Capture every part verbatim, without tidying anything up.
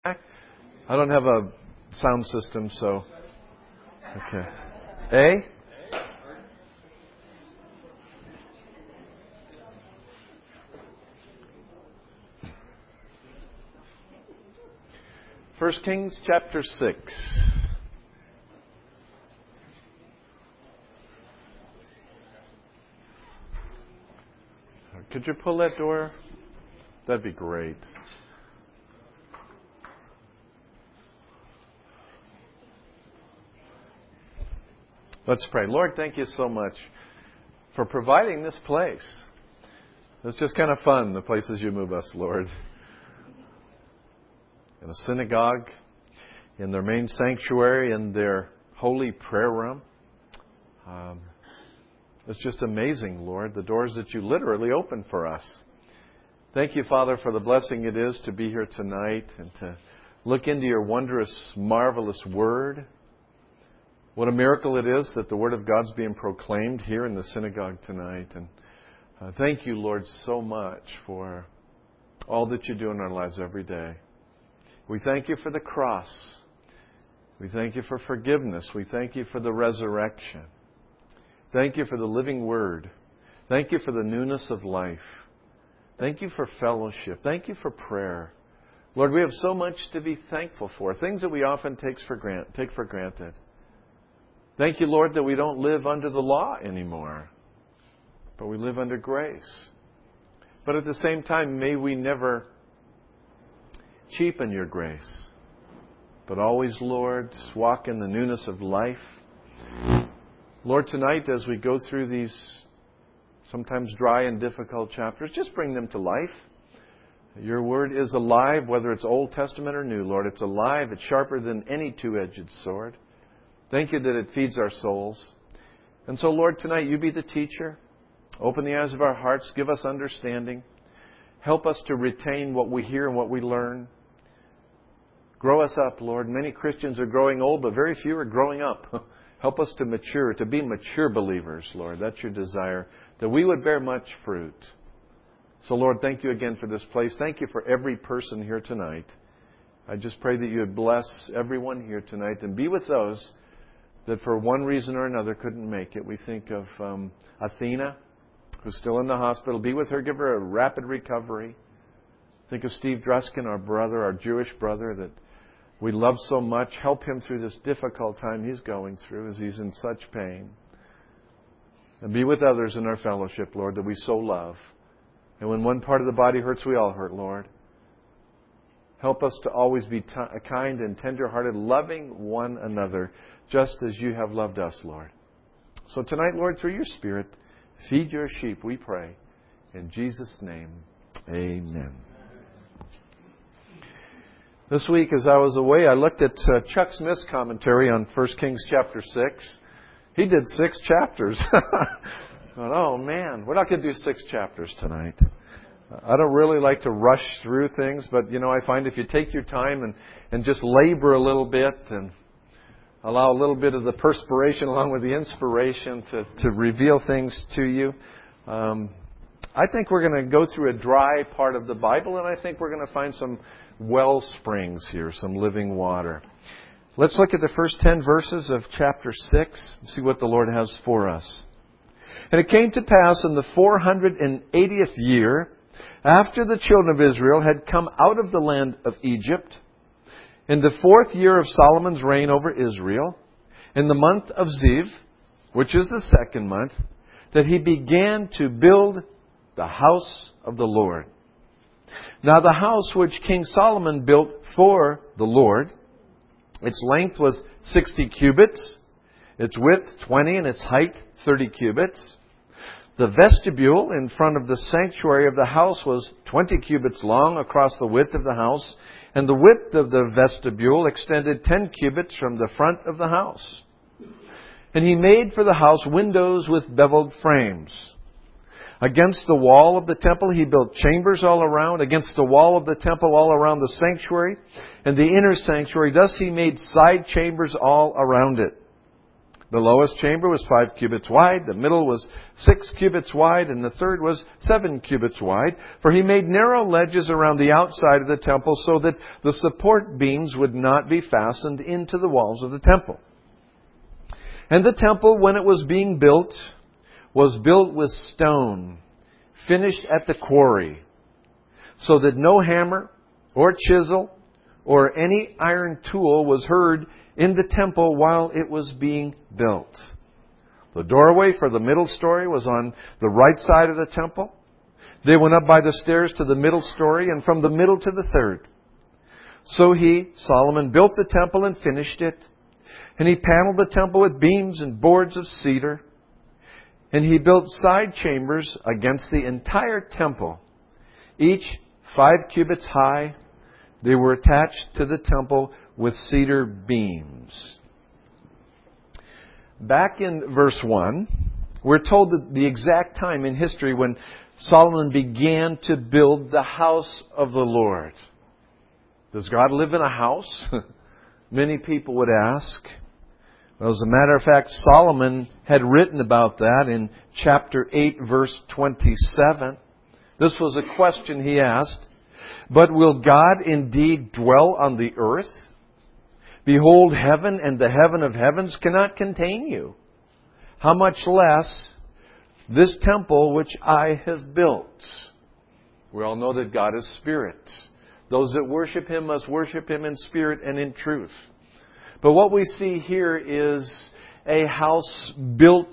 I don't have a sound system, so... Okay. A? First Kings chapter six. Could you pull that door? That'd be great. Let's pray. Lord, thank you so much for providing this place. It's just kind of fun, the places you move us, Lord. In a synagogue, in their main sanctuary, in their holy prayer room. Um, it's just amazing, Lord, the doors that you literally open for us. Thank you, Father, for the blessing it is to be here tonight and to look into your wondrous, marvelous Word. What a miracle it is that the Word of God's being proclaimed here in the synagogue tonight. And uh, thank you, Lord, so much for all that you do in our lives every day. We thank you for the cross. We thank you for forgiveness. We thank you for the resurrection. Thank you for the living Word. Thank you for the newness of life. Thank you for fellowship. Thank you for prayer. Lord, we have so much to be thankful for, things that we often take for grant, take for granted. Thank you, Lord, that we don't live under the law anymore, but we live under grace. But at the same time, may we never cheapen your grace, but always, Lord, walk in the newness of life. Lord, tonight as we go through these sometimes dry and difficult chapters, just bring them to life. Your Word is alive, whether it's Old Testament or New, Lord. It's alive. It's sharper than any two-edged sword. Thank you that it feeds our souls. And so, Lord, tonight you be the teacher. Open the eyes of our hearts. Give us understanding. Help us to retain what we hear and what we learn. Grow us up, Lord. Many Christians are growing old, but very few are growing up. Help us to mature, to be mature believers, Lord. That's your desire, that we would bear much fruit. So, Lord, thank you again for this place. Thank you for every person here tonight. I just pray that you would bless everyone here tonight and be with those that for one reason or another couldn't make it. We think of um, Athena, who's still in the hospital. Be with her. Give her a rapid recovery. Think of Steve Druskin, our brother, our Jewish brother that we love so much. Help him through this difficult time he's going through as he's in such pain. And be with others in our fellowship, Lord, that we so love. And when one part of the body hurts, we all hurt, Lord. Help us to always be t- kind and tender-hearted, loving one another, just as you have loved us, Lord. So tonight, Lord, through your Spirit, feed your sheep, we pray. In Jesus' name, amen. This week, as I was away, I looked at uh, Chuck Smith's commentary on First Kings chapter six. He did six chapters. I thought, oh, man, we're not going to do six chapters tonight. I don't really like to rush through things, but, you know, I find if you take your time and, and just labor a little bit and allow a little bit of the perspiration along with the inspiration to, to reveal things to you, um, I think we're going to go through a dry part of the Bible, and I think we're going to find some well springs here, some living water. Let's look at the first ten verses of chapter six and see what the Lord has for us. And it came to pass in the four hundred eightieth year, after the children of Israel had come out of the land of Egypt, in the fourth year of Solomon's reign over Israel, in the month of Ziv, which is the second month, that he began to build the house of the Lord. Now the house which King Solomon built for the Lord, its length was sixty cubits, its width twenty, and its height thirty cubits. The vestibule in front of the sanctuary of the house was twenty cubits long across the width of the house, and the width of the vestibule extended ten cubits from the front of the house. And he made for the house windows with beveled frames. Against the wall of the temple he built chambers all around, against the wall of the temple all around the sanctuary, and the inner sanctuary. Thus he made side chambers all around it. The lowest chamber was five cubits wide, the middle was six cubits wide, and the third was seven cubits wide. For he made narrow ledges around the outside of the temple so that the support beams would not be fastened into the walls of the temple. And the temple, when it was being built, was built with stone, finished at the quarry, so that no hammer or chisel or any iron tool was heard in the temple while it was being built. The doorway for the middle story was on the right side of the temple. They went up by the stairs to the middle story, and from the middle to the third. So he, Solomon, built the temple and finished it. And he paneled the temple with beams and boards of cedar. And he built side chambers against the entire temple, each five cubits high. They were attached to the temple with cedar beams. Back in verse one, we're told that the exact time in history when Solomon began to build the house of the Lord. Does God live in a house? Many people would ask. Well, as a matter of fact, Solomon had written about that in chapter eight, verse twenty-seven. This was a question he asked. But will God indeed dwell on the earth? Behold, heaven and the heaven of heavens cannot contain you. How much less this temple which I have built? We all know that God is spirit. Those that worship Him must worship Him in spirit and in truth. But what we see here is a house built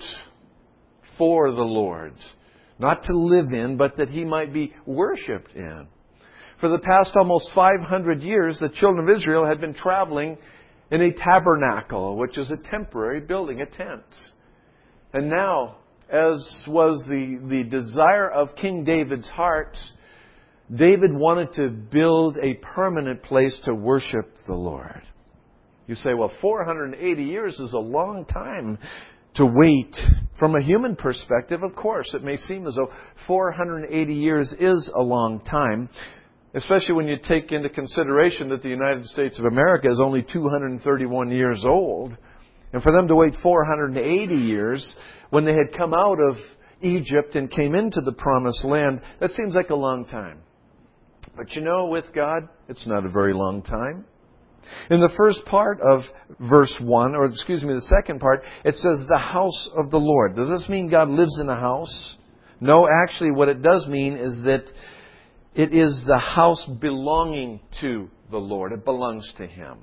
for the Lord. Not to live in, but that He might be worshipped in. For the past almost five hundred years, the children of Israel had been traveling in a tabernacle, which is a temporary building, a tent. And now, as was the, the desire of King David's heart, David wanted to build a permanent place to worship the Lord. You say, well, four hundred eighty years is a long time to wait. From a human perspective, of course, it may seem as though four hundred eighty years is a long time, especially when you take into consideration that the United States of America is only two hundred thirty-one years old. And for them to wait four hundred eighty years when they had come out of Egypt and came into the Promised Land, that seems like a long time. But you know, with God, it's not a very long time. In the first part of verse one, or excuse me, the second part, it says the house of the Lord. Does this mean God lives in a house? No, actually what it does mean is that it is the house belonging to the Lord. It belongs to Him.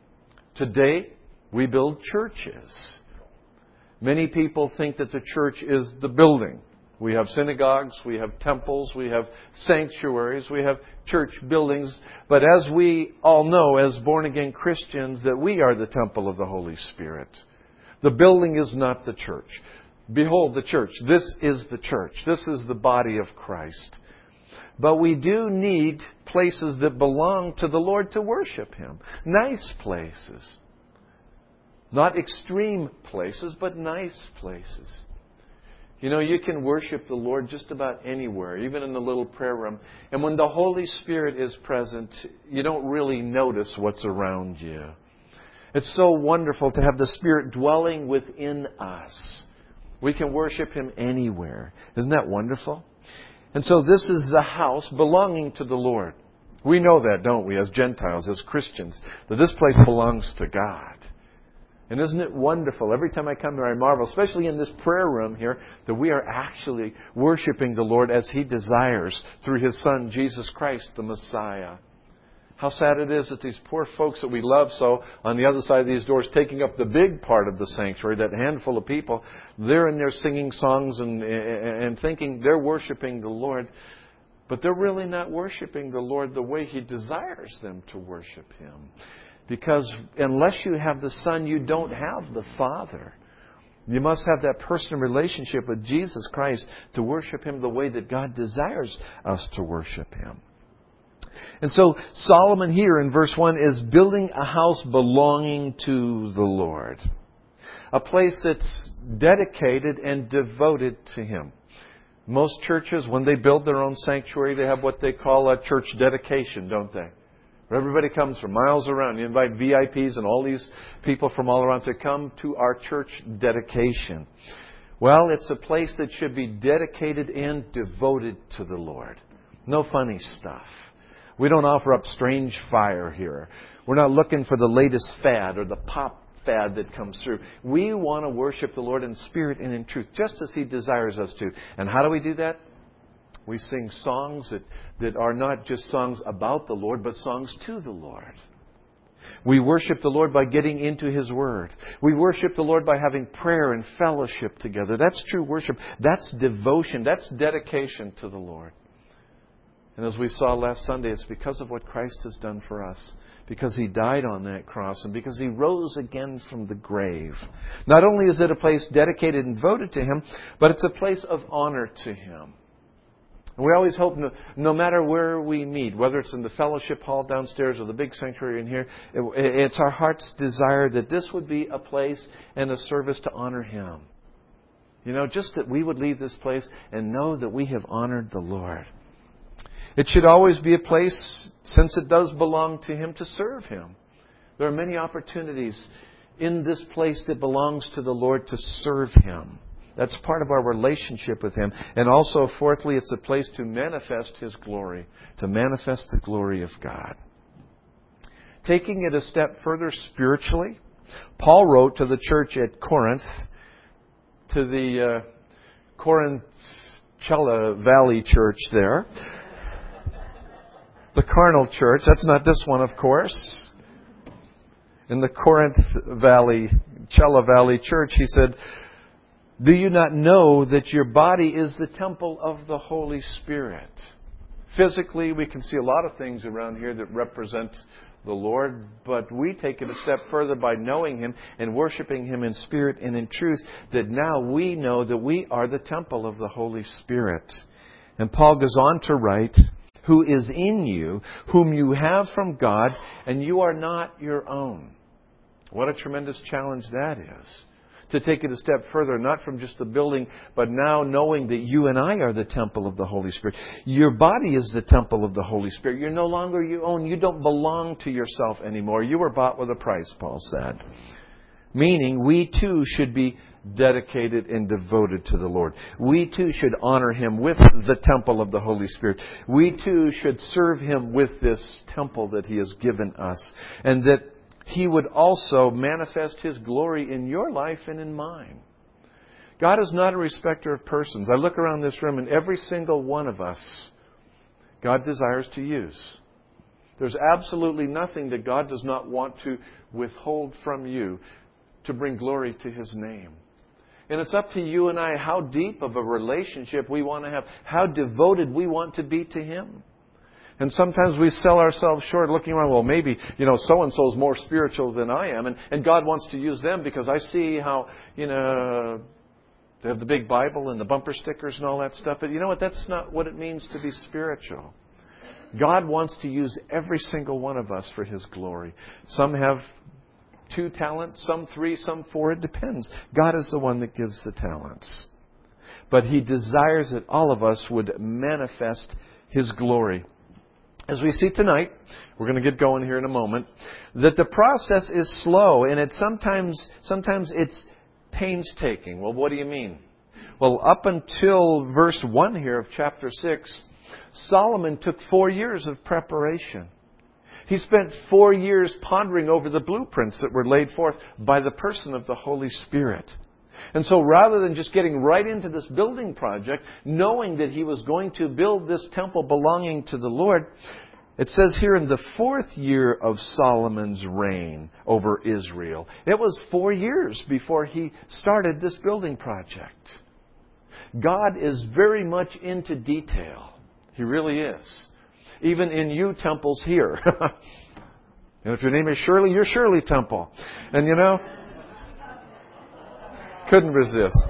Today, we build churches. Many people think that the church is the building. We have synagogues, we have temples, we have sanctuaries, we have church buildings. But as we all know, as born-again Christians, that we are the temple of the Holy Spirit. The building is not the church. Behold the church. This is the church. This is the body of Christ. But we do need places that belong to the Lord to worship Him. Nice places. Not extreme places, but nice places. You know, you can worship the Lord just about anywhere, even in the little prayer room. And when the Holy Spirit is present, you don't really notice what's around you. It's so wonderful to have the Spirit dwelling within us. We can worship Him anywhere. Isn't that wonderful? And so this is the house belonging to the Lord. We know that, don't we, as Gentiles, as Christians, that this place belongs to God. And isn't it wonderful? Every time I come here, I marvel, especially in this prayer room here, that we are actually worshiping the Lord as He desires through His Son, Jesus Christ, the Messiah. How sad it is that these poor folks that we love so, on the other side of these doors, taking up the big part of the sanctuary, that handful of people, they're in there singing songs and, and thinking they're worshiping the Lord. But they're really not worshiping the Lord the way He desires them to worship Him. Because unless you have the Son, you don't have the Father. You must have that personal relationship with Jesus Christ to worship Him the way that God desires us to worship Him. And so Solomon here in verse one is building a house belonging to the Lord. A place that's dedicated and devoted to Him. Most churches, when they build their own sanctuary, they have what they call a church dedication, don't they? where everybody comes from miles around. You invite V I Ps and all these people from all around to come to our church dedication. Well, it's a place that should be dedicated and devoted to the Lord. No funny stuff. We don't offer up strange fire here. We're not looking for the latest fad or the pop fad that comes through. We want to worship the Lord in spirit and in truth, just as He desires us to. And how do we do that? We sing songs that, that are not just songs about the Lord, but songs to the Lord. We worship the Lord by getting into His Word. We worship the Lord by having prayer and fellowship together. That's true worship. That's devotion. That's dedication to the Lord. And as we saw last Sunday, it's because of what Christ has done for us. Because He died on that cross and because He rose again from the grave. Not only is it a place dedicated and devoted to Him, but it's a place of honor to Him. And we always hope, no, no matter where we meet, whether it's in the fellowship hall downstairs or the big sanctuary in here, it, it's our heart's desire that this would be a place and a service to honor Him. You know, just that we would leave this place and know that we have honored the Lord. It should always be a place, since it does belong to Him, to serve Him. There are many opportunities in this place that belongs to the Lord to serve Him. That's part of our relationship with Him. And also, fourthly, it's a place to manifest His glory, to manifest the glory of God. Taking it a step further spiritually, Paul wrote to the church at Corinth, to the uh, Corinth Chella Valley church there. The carnal church. That's not this one, of course. In the Corinth Valley, Chella Valley church, he said, "Do you not know that your body is the temple of the Holy Spirit?" Physically, we can see a lot of things around here that represent the Lord, but we take it a step further by knowing Him and worshiping Him in spirit and in truth, that now we know that we are the temple of the Holy Spirit. And Paul goes on to write, "Who is in you, whom you have from God, and you are not your own." What a tremendous challenge that is. To take it a step further, not from just the building, but now knowing that you and I are the temple of the Holy Spirit. Your body is the temple of the Holy Spirit. You're no longer your own. You don't belong to yourself anymore. You were bought with a price, Paul said. Meaning, we too should be dedicated and devoted to the Lord. We too should honor Him with the temple of the Holy Spirit. We too should serve Him with this temple that He has given us. And that He would also manifest His glory in your life and in mine. God is not a respecter of persons. I look around this room and every single one of us, God desires to use. There's absolutely nothing that God does not want to withhold from you to bring glory to His name. And it's up to you and I how deep of a relationship we want to have, how devoted we want to be to Him. And sometimes we sell ourselves short looking around, well, maybe, you know, so-and-so is more spiritual than I am. And, and God wants to use them because I see how, you know, they have the big Bible and the bumper stickers and all that stuff. But you know what? That's not what it means to be spiritual. God wants to use every single one of us for His glory. Some have two talents, some three, some four. It depends. God is the one that gives the talents. But He desires that all of us would manifest His glory. As we see tonight, we're going to get going here in a moment, that the process is slow and it sometimes sometimes it's painstaking. Well, what do you mean? Well, up until verse one here of chapter six, Solomon took four years of preparation. He spent four years pondering over the blueprints that were laid forth by the person of the Holy Spirit. And so rather than just getting right into this building project, knowing that he was going to build this temple belonging to the Lord, it says here in the fourth year of Solomon's reign over Israel. It was four years before he started this building project. God is very much into detail. He really is. Even in you temples here. And if your name is Shirley, you're Shirley Temple. And you know, couldn't resist.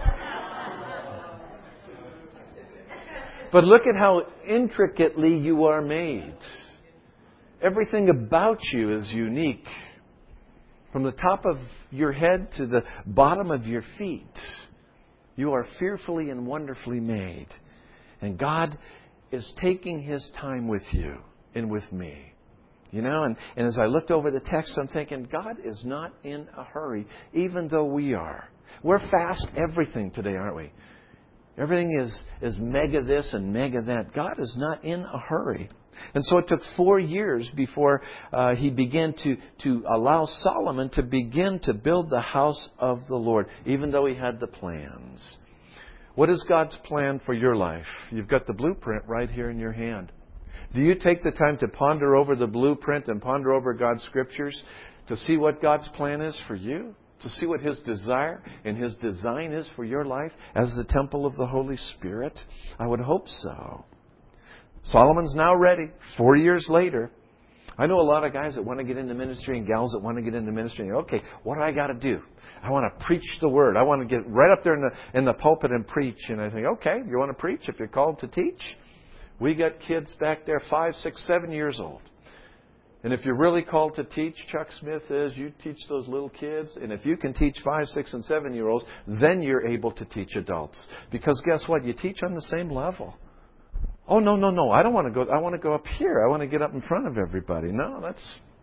But look at how intricately you are made. Everything about you is unique. From the top of your head to the bottom of your feet. You are fearfully and wonderfully made. And God is taking His time with you and with me. You know, and, and as I looked over the text, I'm thinking, God is not in a hurry, even though we are. We're fast everything today, aren't we? Everything is, is mega this and mega that. God is not in a hurry. And so it took four years before uh, he began to, to allow Solomon to begin to build the house of the Lord, even though he had the plans. What is God's plan for your life? You've got the blueprint right here in your hand. Do you take the time to ponder over the blueprint and ponder over God's Scriptures to see what God's plan is for you? To see what His desire and His design is for your life as the temple of the Holy Spirit? I would hope so. Solomon's now ready, four years later. I know a lot of guys that want to get into ministry and gals that want to get into ministry. Okay, what do I got to do? I want to preach the Word. I want to get right up there in the, in the pulpit and preach. And I think, okay, you want to preach if you're called to teach? We got kids back there five, six, seven years old. And if you're really called to teach, Chuck Smith is, you teach those little kids. And if you can teach five, six, and seven-year-olds, then you're able to teach adults. Because guess what? You teach on the same level. Oh, no, no, no. I don't want to go. I want to go up here. I want to get up in front of everybody. No, that's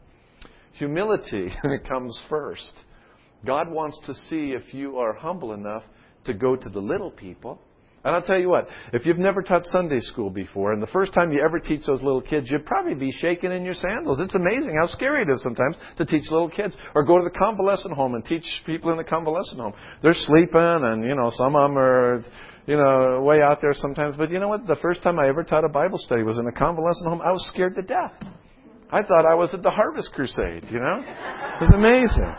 humility comes first. God wants to see if you are humble enough to go to the little people. And I'll tell you what, if you've never taught Sunday school before, and the first time you ever teach those little kids, you'd probably be shaking in your sandals. It's amazing how scary it is sometimes to teach little kids. Or go to the convalescent home and teach people in the convalescent home. They're sleeping, and, you know, some of them are, you know, way out there sometimes. But you know what? The first time I ever taught a Bible study was in a convalescent home. I was scared to death. I thought I was at the Harvest Crusade, you know? It was amazing.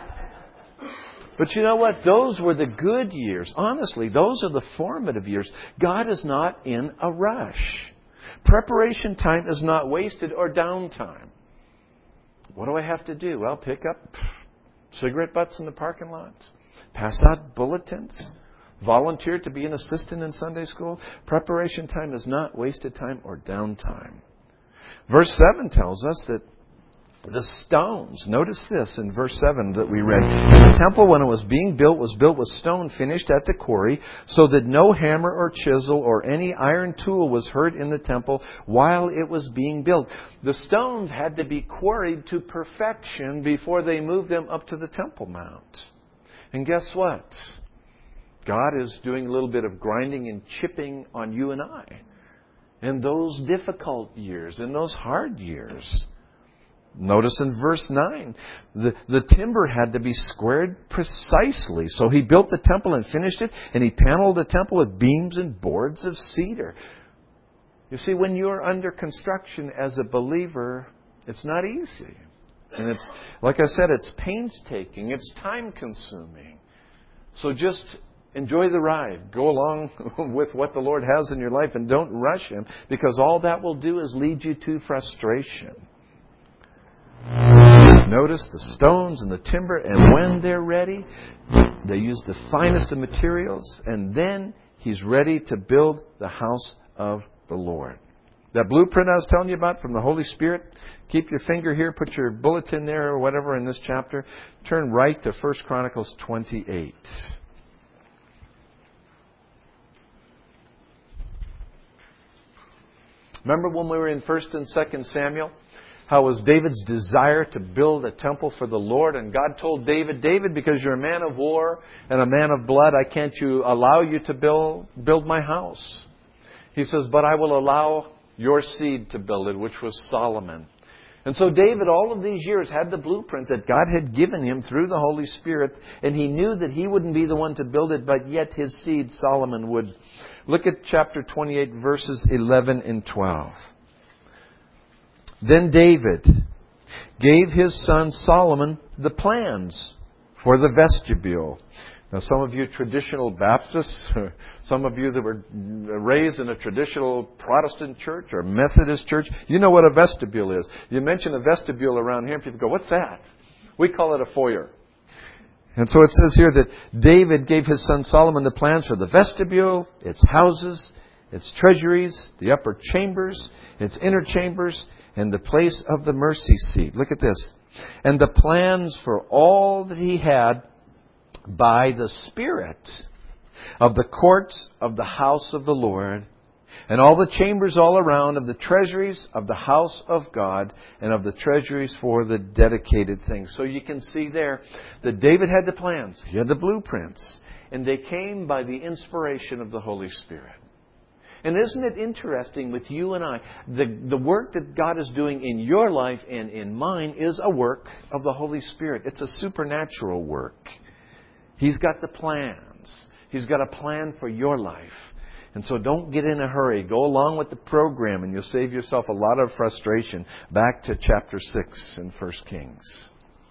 But you know what? Those were the good years. Honestly, those are the formative years. God is not in a rush. Preparation time is not wasted or downtime. What do I have to do? Well, pick up cigarette butts in the parking lot. Pass out bulletins. Volunteer to be an assistant in Sunday school. Preparation time is not wasted time or downtime. Verse seven tells us that the stones, notice this in verse seven that we read. The temple, when it was being built, was built with stone finished at the quarry, so that no hammer or chisel or any iron tool was heard in the temple while it was being built. The stones had to be quarried to perfection before they moved them up to the Temple Mount. And guess what? God is doing a little bit of grinding and chipping on you and I in those difficult years, in those hard years. Notice in verse nine, the, the timber had to be squared precisely. So he built the temple and finished it, and he paneled the temple with beams and boards of cedar. You see, when you're under construction as a believer, it's not easy. And it's, like I said, it's painstaking. It's time-consuming. So just enjoy the ride. Go along with what the Lord has in your life, and don't rush Him, because all that will do is lead you to frustration. Notice the stones and the timber, and when they're ready, they use the finest of materials, and then he's ready to build the house of the Lord. That blueprint I was telling you about from the Holy Spirit, keep your finger here, put your bulletin there or whatever in this chapter. Turn right to First Chronicles twenty-eight. Remember when we were in First and Second Samuel? How it was David's desire to build a temple for the Lord. And God told David, David, because you're a man of war and a man of blood, I can't you allow you to build, build my house. He says, but I will allow your seed to build it, which was Solomon. And so David, all of these years, had the blueprint that God had given him through the Holy Spirit. And he knew that he wouldn't be the one to build it, but yet his seed, Solomon, would. Look at chapter twenty-eight, verses eleven and twelve. Then David gave his son Solomon the plans for the vestibule. Now, some of you traditional Baptists, some of you that were raised in a traditional Protestant church or Methodist church, you know what a vestibule is. You mention a vestibule around here, and people go, what's that? We call it a foyer. And so it says here that David gave his son Solomon the plans for the vestibule, its houses, its treasuries, the upper chambers, its inner chambers, and the place of the mercy seat. Look at this. And the plans for all that he had by the Spirit of the courts of the house of the Lord And all the chambers all around of the treasuries of the house of God and of the treasuries for the dedicated things. So you can see there that David had the plans. He had the blueprints. And they came by the inspiration of the Holy Spirit. And isn't it interesting with you and I, the, the work that God is doing in your life and in mine is a work of the Holy Spirit. It's a supernatural work. He's got the plans. He's got a plan for your life. And so don't get in a hurry. Go along with the program and you'll save yourself a lot of frustration. Back to chapter six in First Kings.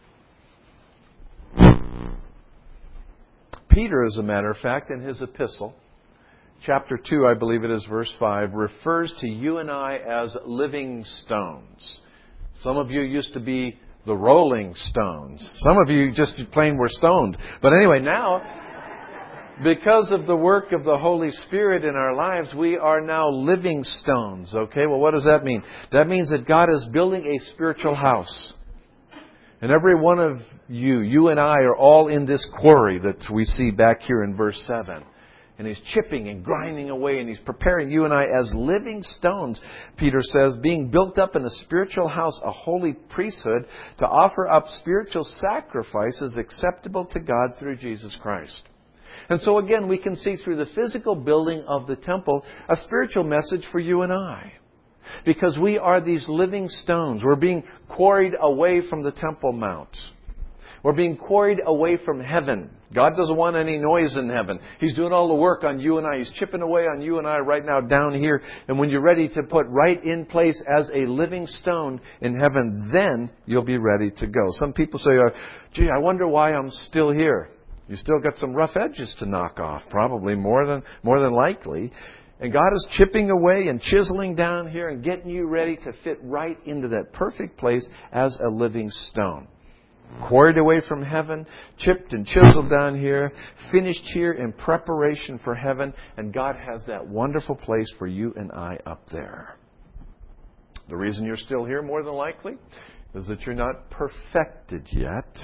Peter, as a matter of fact, in his epistle, chapter two, I believe it is, verse five, refers to you and I as living stones. Some of you used to be the rolling stones. Some of you just plain were stoned. But anyway, now, because of the work of the Holy Spirit in our lives, we are now living stones. Okay, well, what does that mean? That means that God is building a spiritual house. And every one of you, you and I, are all in this quarry that we see back here in verse seven. And He's chipping and grinding away, and He's preparing you and I as living stones, Peter says, being built up in a spiritual house, a holy priesthood, to offer up spiritual sacrifices acceptable to God through Jesus Christ. And so again, we can see through the physical building of the temple a spiritual message for you and I. Because we are these living stones. We're being quarried away from the Temple Mount. We're being quarried away from heaven. God doesn't want any noise in heaven. He's doing all the work on you and I. He's chipping away on you and I right now down here. And when you're ready to put right in place as a living stone in heaven, then you'll be ready to go. Some people say, uh, gee, I wonder why I'm still here. You still got some rough edges to knock off, probably more than more than likely. And God is chipping away and chiseling down here and getting you ready to fit right into that perfect place as a living stone. Quarried away from heaven, chipped and chiseled down here, finished here in preparation for heaven, and God has that wonderful place for you and I up there. The reason you're still here, more than likely, is that you're not perfected yet.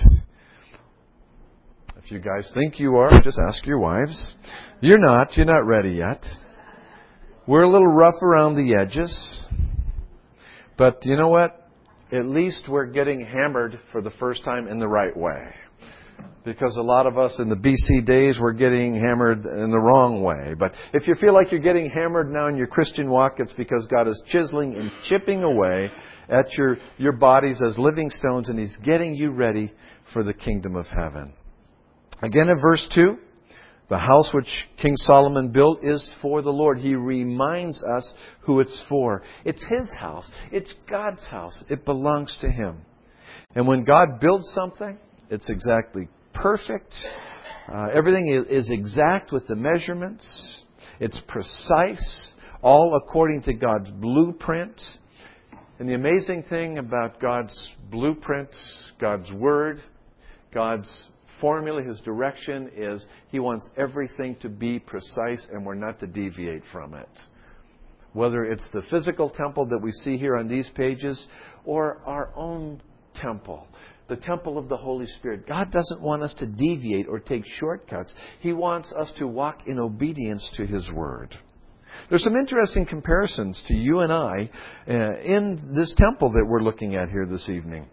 If you guys think you are, just ask your wives. You're not. You're not ready yet. We're a little rough around the edges. But you know what? At least we're getting hammered for the first time in the right way. Because a lot of us in the B C days were getting hammered in the wrong way. But if you feel like you're getting hammered now in your Christian walk, it's because God is chiseling and chipping away at your, your bodies as living stones, and He's getting you ready for the kingdom of heaven. Again in verse two, the house which King Solomon built is for the Lord. He reminds us who it's for. It's His house. It's God's house. It belongs to Him. And when God builds something, it's exactly perfect. Uh, everything is exact with the measurements. It's precise, all according to God's blueprint. And the amazing thing about God's blueprint, God's Word, God's formula, His direction is He wants everything to be precise and we're not to deviate from it. Whether it's the physical temple that we see here on these pages or our own temple, the temple of the Holy Spirit. God doesn't want us to deviate or take shortcuts. He wants us to walk in obedience to His Word. There's some interesting comparisons to you and I uh, in this temple that we're looking at here this evening.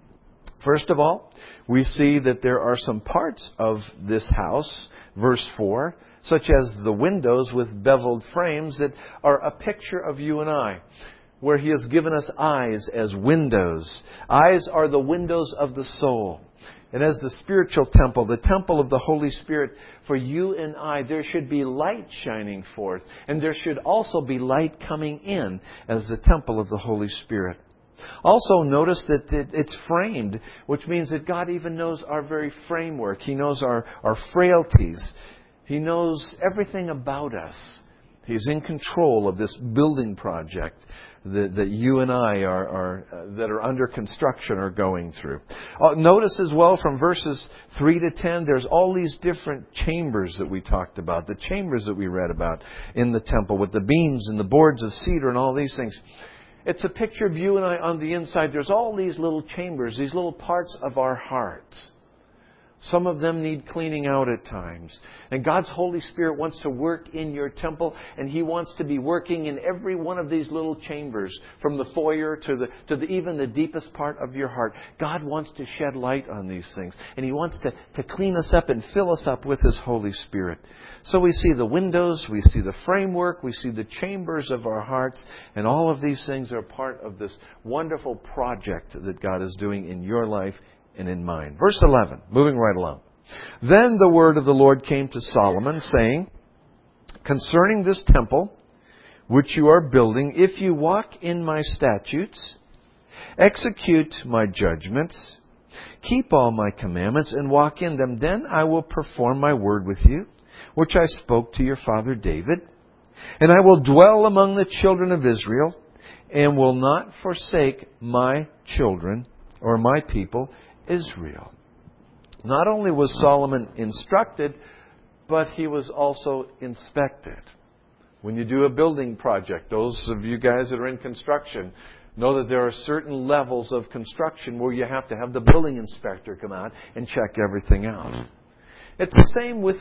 First of all, we see that there are some parts of this house, verse four, such as the windows with beveled frames that are a picture of you and I, where He has given us eyes as windows. Eyes are the windows of the soul. And as the spiritual temple, the temple of the Holy Spirit, for you and I, there should be light shining forth. And there should also be light coming in as the temple of the Holy Spirit. Also notice that it's framed, which means that God even knows our very framework. He knows our, our frailties. He knows everything about us. He's in control of this building project that, that you and I are, are uh, that are under construction are going through. Uh, notice as well from verses three to ten, there's all these different chambers that we talked about, the chambers that we read about in the temple with the beams and the boards of cedar and all these things. It's a picture of you and I on the inside. There's all these little chambers, these little parts of our hearts, Some of them need cleaning out at times. And God's Holy Spirit wants to work in your temple, and He wants to be working in every one of these little chambers, from the foyer to the to the, even the deepest part of your heart. God wants to shed light on these things, and He wants to, to clean us up and fill us up with His Holy Spirit. So we see the windows, we see the framework, we see the chambers of our hearts, and all of these things are part of this wonderful project that God is doing in your life and in mine. Verse eleven, moving right along. Then the word of the Lord came to Solomon, saying, concerning this temple, which you are building, if you walk in my statutes, execute my judgments, keep all my commandments, and walk in them, then I will perform my word with you, which I spoke to your father David, and I will dwell among the children of Israel, and will not forsake my children, or my people, Israel. Not only was Solomon instructed, but he was also inspected. When you do a building project, those of you guys that are in construction know that there are certain levels of construction where you have to have the building inspector come out and check everything out. It's the same with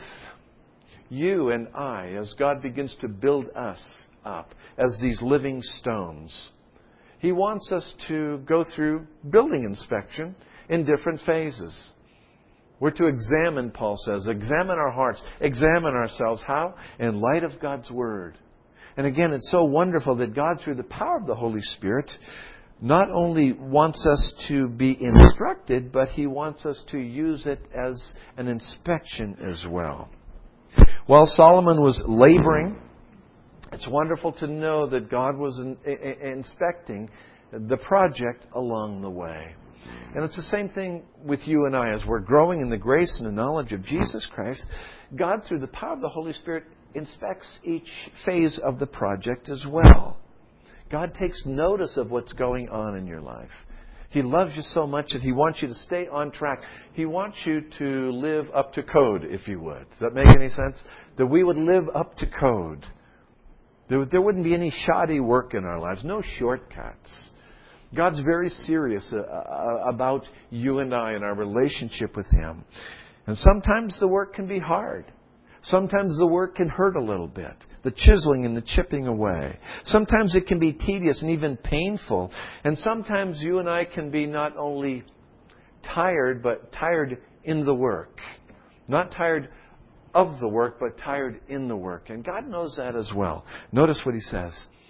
you and I as God begins to build us up as these living stones. He wants us to go through building inspection in different phases. We're to examine, Paul says, examine our hearts, examine ourselves. How? In light of God's Word. And again, it's so wonderful that God, through the power of the Holy Spirit, not only wants us to be instructed, but He wants us to use it as an inspection as well. While Solomon was laboring, it's wonderful to know that God was in, in, inspecting the project along the way. And it's the same thing with you and I. As we're growing in the grace and the knowledge of Jesus Christ, God, through the power of the Holy Spirit, inspects each phase of the project as well. God takes notice of what's going on in your life. He loves you so much that He wants you to stay on track. He wants you to live up to code, if you would. Does that make any sense? That we would live up to code. There, there wouldn't be any shoddy work in our lives. No shortcuts. God's very serious uh, about you and I and our relationship with Him. And sometimes the work can be hard. Sometimes the work can hurt a little bit. The chiseling and the chipping away. Sometimes it can be tedious and even painful. And sometimes you and I can be not only tired, but tired in the work. Not tired of the work, but tired in the work. And God knows that as well. Notice what He says.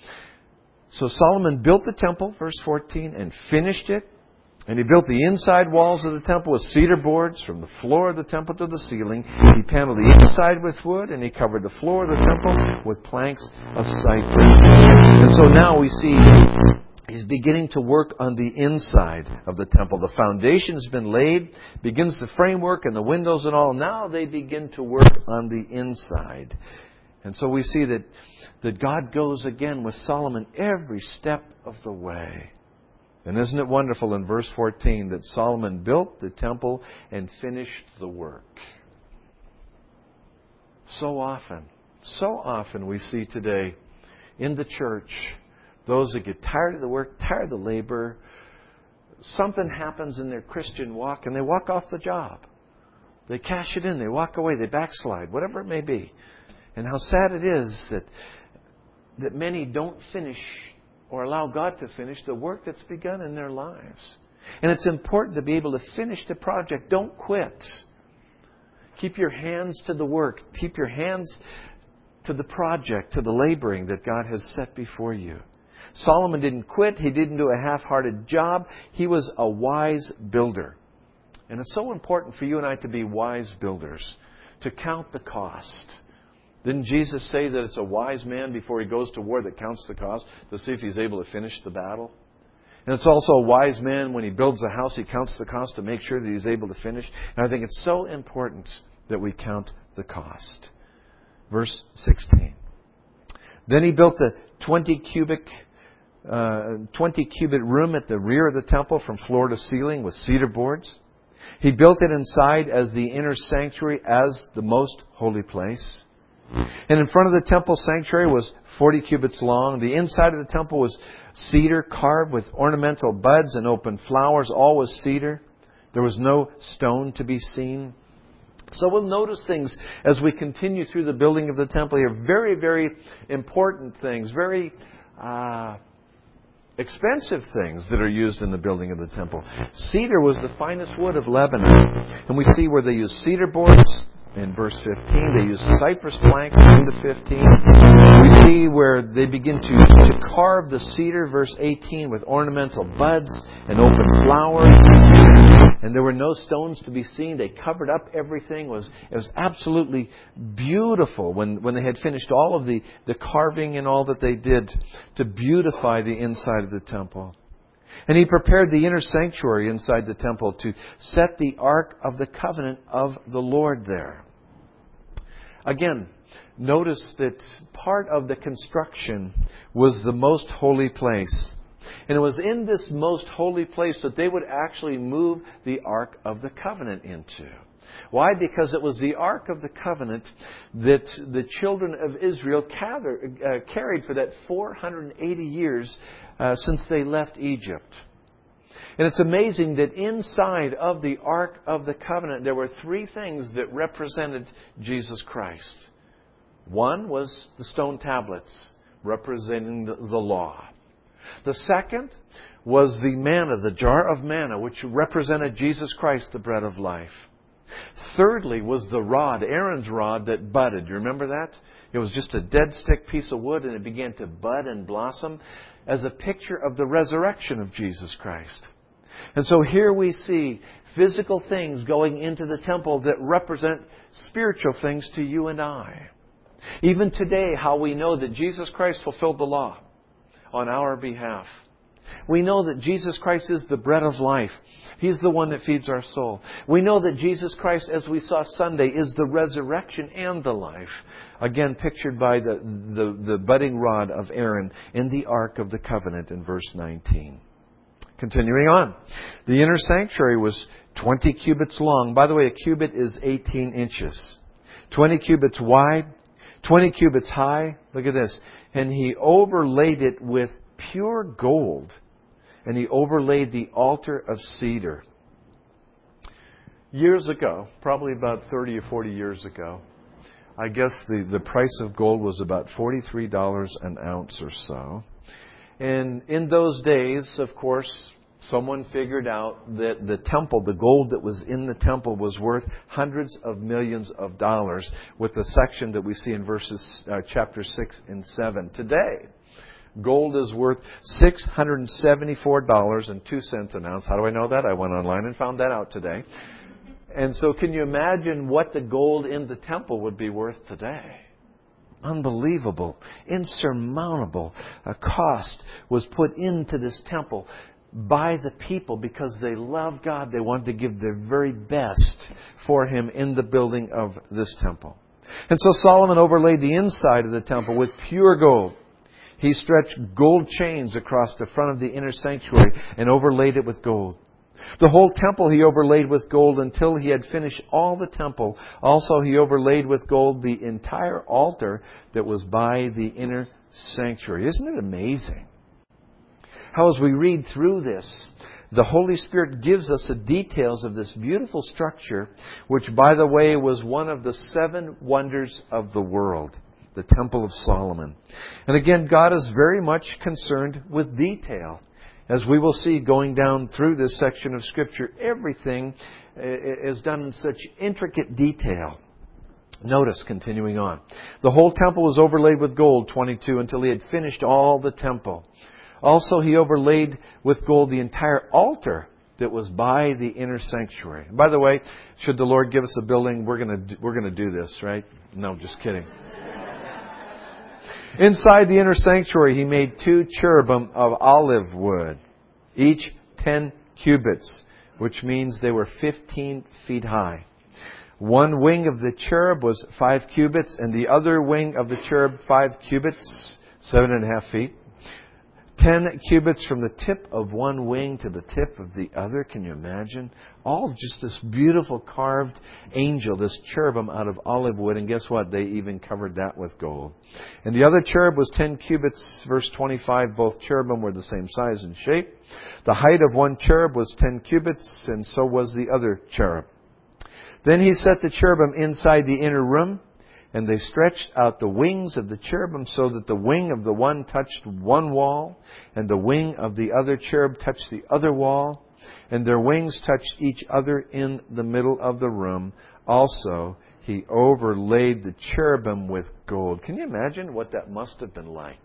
So Solomon built the temple, verse fourteen, and finished it. And he built the inside walls of the temple with cedar boards from the floor of the temple to the ceiling. He paneled the inside with wood, and he covered the floor of the temple with planks of cypress. And so now we see he's beginning to work on the inside of the temple. The foundation has been laid, begins the framework and the windows and all. Now they begin to work on the inside. And so we see that that God goes again with Solomon every step of the way. And isn't it wonderful in verse fourteen that Solomon built the temple and finished the work? So often, so often we see today in the church those that get tired of the work, tired of the labor. Something happens in their Christian walk and they walk off the job. They cash it in, they walk away, they backslide, whatever it may be. And how sad it is that that many don't finish or allow God to finish the work that's begun in their lives. And it's important to be able to finish the project. Don't quit. Keep your hands to the work. Keep your hands to the project, to the laboring that God has set before you. Solomon didn't quit. He didn't do a half-hearted job. He was a wise builder. And it's so important for you and I to be wise builders, to count the cost. Didn't Jesus say that it's a wise man before he goes to war that counts the cost to see if he's able to finish the battle? And it's also a wise man when he builds a house, he counts the cost to make sure that he's able to finish. And I think it's so important that we count the cost. Verse sixteen. Then he built the twenty cubic, uh, twenty cubit room at the rear of the temple from floor to ceiling with cedar boards. He built it inside as the inner sanctuary, as the most holy place. And in front of the temple sanctuary was forty cubits long. The inside of the temple was cedar carved with ornamental buds and open flowers, all with cedar. There was no stone to be seen. So we'll notice things as we continue through the building of the temple here. Very, very important things. Very uh, expensive things that are used in the building of the temple. Cedar was the finest wood of Lebanon. And we see where they used cedar boards in verse fifteen. They used cypress planks into fifteen. We see where they begin to, to carve the cedar, verse eighteen, with ornamental buds and open flowers. And there were no stones to be seen. They covered up everything. It was, it was absolutely beautiful when, when they had finished all of the, the carving and all that they did to beautify the inside of the temple. And He prepared the inner sanctuary inside the temple to set the Ark of the Covenant of the Lord there. Again, notice that part of the construction was the most holy place. And it was in this most holy place that they would actually move the Ark of the Covenant into. Why? Because it was the Ark of the Covenant that the children of Israel gathered, uh, carried for that four hundred eighty years uh, since they left Egypt. And it's amazing that inside of the Ark of the Covenant there were three things that represented Jesus Christ. One was the stone tablets representing the, the law. The second was the manna, the jar of manna, which represented Jesus Christ, the bread of life. Thirdly was the rod, Aaron's rod that budded. You remember that? It was just a dead stick piece of wood and it began to bud and blossom as a picture of the resurrection of Jesus Christ. And so here we see physical things going into the temple that represent spiritual things to you and I. Even today, how we know that Jesus Christ fulfilled the law on our behalf. We know that Jesus Christ is the bread of life. He's the one that feeds our soul. We know that Jesus Christ, as we saw Sunday, is the resurrection and the life. Again, pictured by the, the, the budding rod of Aaron in the Ark of the Covenant in verse nineteen. Continuing on. The inner sanctuary was twenty cubits long. By the way, a cubit is eighteen inches. twenty cubits wide, twenty cubits high. Look at this. And He overlaid it with pure gold. And He overlaid the altar of cedar. Years ago, probably about thirty or forty years ago, I guess the, the price of gold was about forty-three dollars an ounce or so. And in those days, of course, someone figured out that the temple, the gold that was in the temple, was worth hundreds of millions of dollars, with the section that we see in verses uh, chapter six and seven. Today, gold is worth six hundred seventy-four dollars and two cents an ounce. How do I know that? I went online and found that out today. And so can you imagine what the gold in the temple would be worth today? Unbelievable, insurmountable a cost was put into this temple by the people because they loved God. They wanted to give their very best for Him in the building of this temple. And so Solomon overlaid the inside of the temple with pure gold. He stretched gold chains across the front of the inner sanctuary and overlaid it with gold. The whole temple He overlaid with gold until He had finished all the temple. Also He overlaid with gold the entire altar that was by the inner sanctuary. Isn't it amazing how, as we read through this, the Holy Spirit gives us the details of this beautiful structure, which, by the way, was one of the seven wonders of the world, the Temple of Solomon. And again, God is very much concerned with detail. As we will see going down through this section of Scripture, everything is done in such intricate detail. Notice, continuing on. The whole temple was overlaid with gold, twenty-two, until He had finished all the temple. Also, He overlaid with gold the entire altar that was by the inner sanctuary. And by the way, should the Lord give us a building, we're going to we're going to do this, right? No, just kidding. Inside the inner sanctuary, He made two cherubim of olive wood, each ten cubits, which means they were fifteen feet high. One wing of the cherub was five cubits, and the other wing of the cherub five cubits, seven and a half feet. Ten cubits from the tip of one wing to the tip of the other. Can you imagine? All just this beautiful carved angel, this cherubim out of olive wood. And guess what? They even covered that with gold. And the other cherub was ten cubits, verse twenty-five. Both cherubim were the same size and shape. The height of one cherub was ten cubits, and so was the other cherub. Then he set the cherubim inside the inner room, and they stretched out the wings of the cherubim so that the wing of the one touched one wall, and the wing of the other cherub touched the other wall, and their wings touched each other in the middle of the room. Also, he overlaid the cherubim with gold. Can you imagine what that must have been like?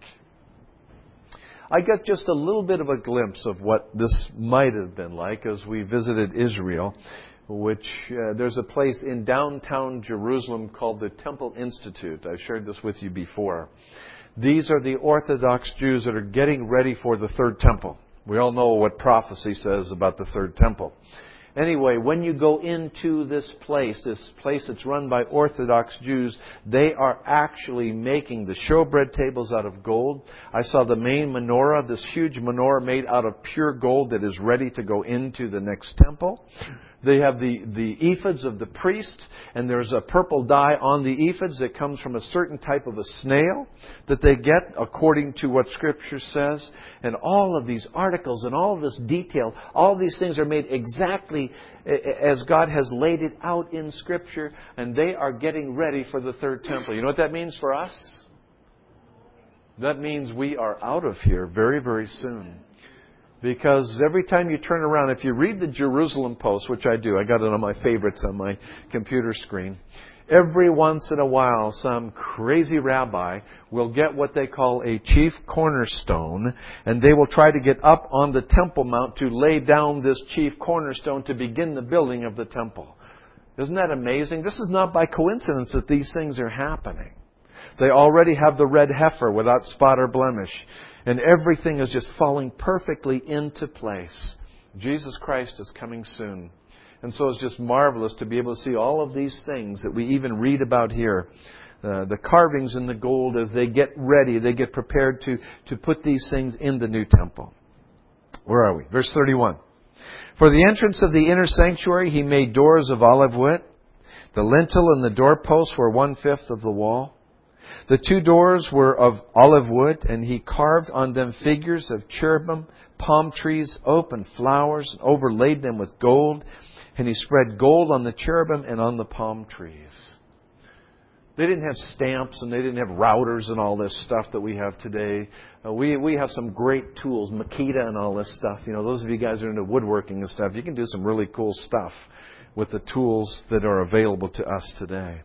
I got just a little bit of a glimpse of what this might have been like as we visited Israel, which uh, there's a place in downtown Jerusalem called the Temple Institute. I've shared this with you before. These are the Orthodox Jews that are getting ready for the third temple. We all know what prophecy says about the third temple. Anyway, when you go into this place, this place that's run by Orthodox Jews, they are actually making the showbread tables out of gold. I saw the main menorah, this huge menorah made out of pure gold that is ready to go into the next temple. They have the, the ephods of the priests, and there's a purple dye on the ephods that comes from a certain type of a snail that they get according to what Scripture says. And all of these articles and all of this detail, all of these things are made exactly as God has laid it out in Scripture, and they are getting ready for the third temple. You know what that means for us? That means we are out of here very, very soon. Because every time you turn around, if you read the Jerusalem Post, which I do, I got it on my favorites on my computer screen, every once in a while some crazy rabbi will get what they call a chief cornerstone, and they will try to get up on the Temple Mount to lay down this chief cornerstone to begin the building of the temple. Isn't that amazing? This is not by coincidence that these things are happening. They already have the red heifer without spot or blemish. And everything is just falling perfectly into place. Jesus Christ is coming soon. And so it's just marvelous to be able to see all of these things that we even read about here. Uh, the carvings in the gold as they get ready, they get prepared to, to put these things in the new temple. Where are we? Verse thirty-one. For the entrance of the inner sanctuary, he made doors of olive wood. The lintel and the doorposts were one-fifth of the wall. The two doors were of olive wood, and he carved on them figures of cherubim, palm trees, open flowers, and overlaid them with gold. And he spread gold on the cherubim and on the palm trees. They didn't have stamps, and they didn't have routers and all this stuff that we have today. Uh, we we have some great tools, Makita and all this stuff. You know, those of you guys who are into woodworking and stuff, you can do some really cool stuff with the tools that are available to us today.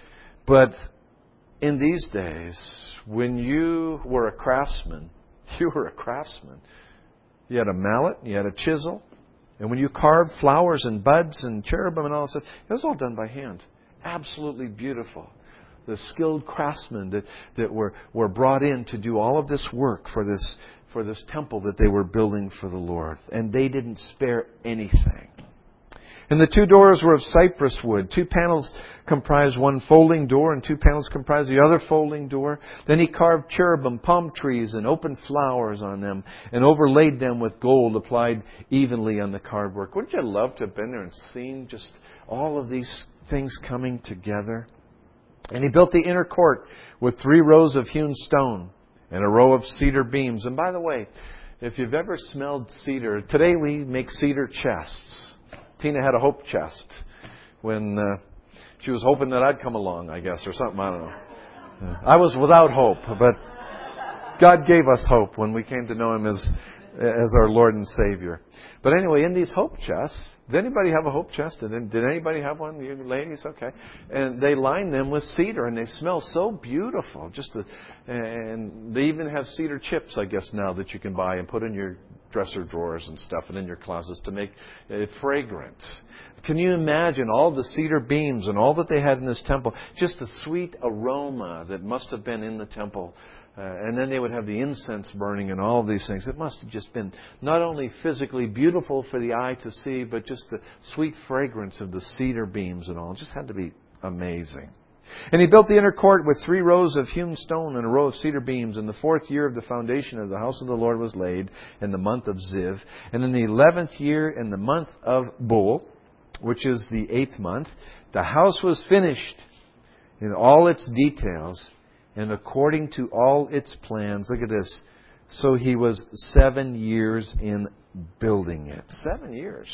But in these days, when you were a craftsman, you were a craftsman. You had a mallet, you had a chisel, and when you carved flowers and buds and cherubim and all that stuff, it was all done by hand. Absolutely beautiful. The skilled craftsmen that, that were, were brought in to do all of this work for this, for this temple that they were building for the Lord. And they didn't spare anything. And the two doors were of cypress wood. Two panels comprised one folding door, and two panels comprised the other folding door. Then he carved cherubim, palm trees, and open flowers on them, and overlaid them with gold applied evenly on the carved work. Wouldn't you love to have been there and seen just all of these things coming together? And he built the inner court with three rows of hewn stone and a row of cedar beams. And by the way, if you've ever smelled cedar, today we make cedar chests. Tina had a hope chest when uh, she was hoping that I'd come along, I guess, or something. I don't know. Uh, I was without hope, but God gave us hope when we came to know Him as as our Lord and Savior. But anyway, in these hope chests, did anybody have a hope chest? Did, did anybody have one? You ladies? Okay. And they line them with cedar, and they smell so beautiful. Just to, and they even have cedar chips, I guess, now that you can buy and put in your dresser drawers and stuff and in your closets to make it fragrant. Can you imagine all the cedar beams and all that they had in this temple? Just the sweet aroma that must have been in the temple. Uh, and then they would have the incense burning and all of these things. It must have just been not only physically beautiful for the eye to see, but just the sweet fragrance of the cedar beams and all. It just had to be amazing. And he built the inner court with three rows of hewn stone and a row of cedar beams. And the fourth year of the foundation of the house of the Lord was laid in the month of Ziv. And in the eleventh year, in the month of Bul, which is the eighth month, the house was finished in all its details and according to all its plans. Look at this. So he was seven years in building it. Seven years.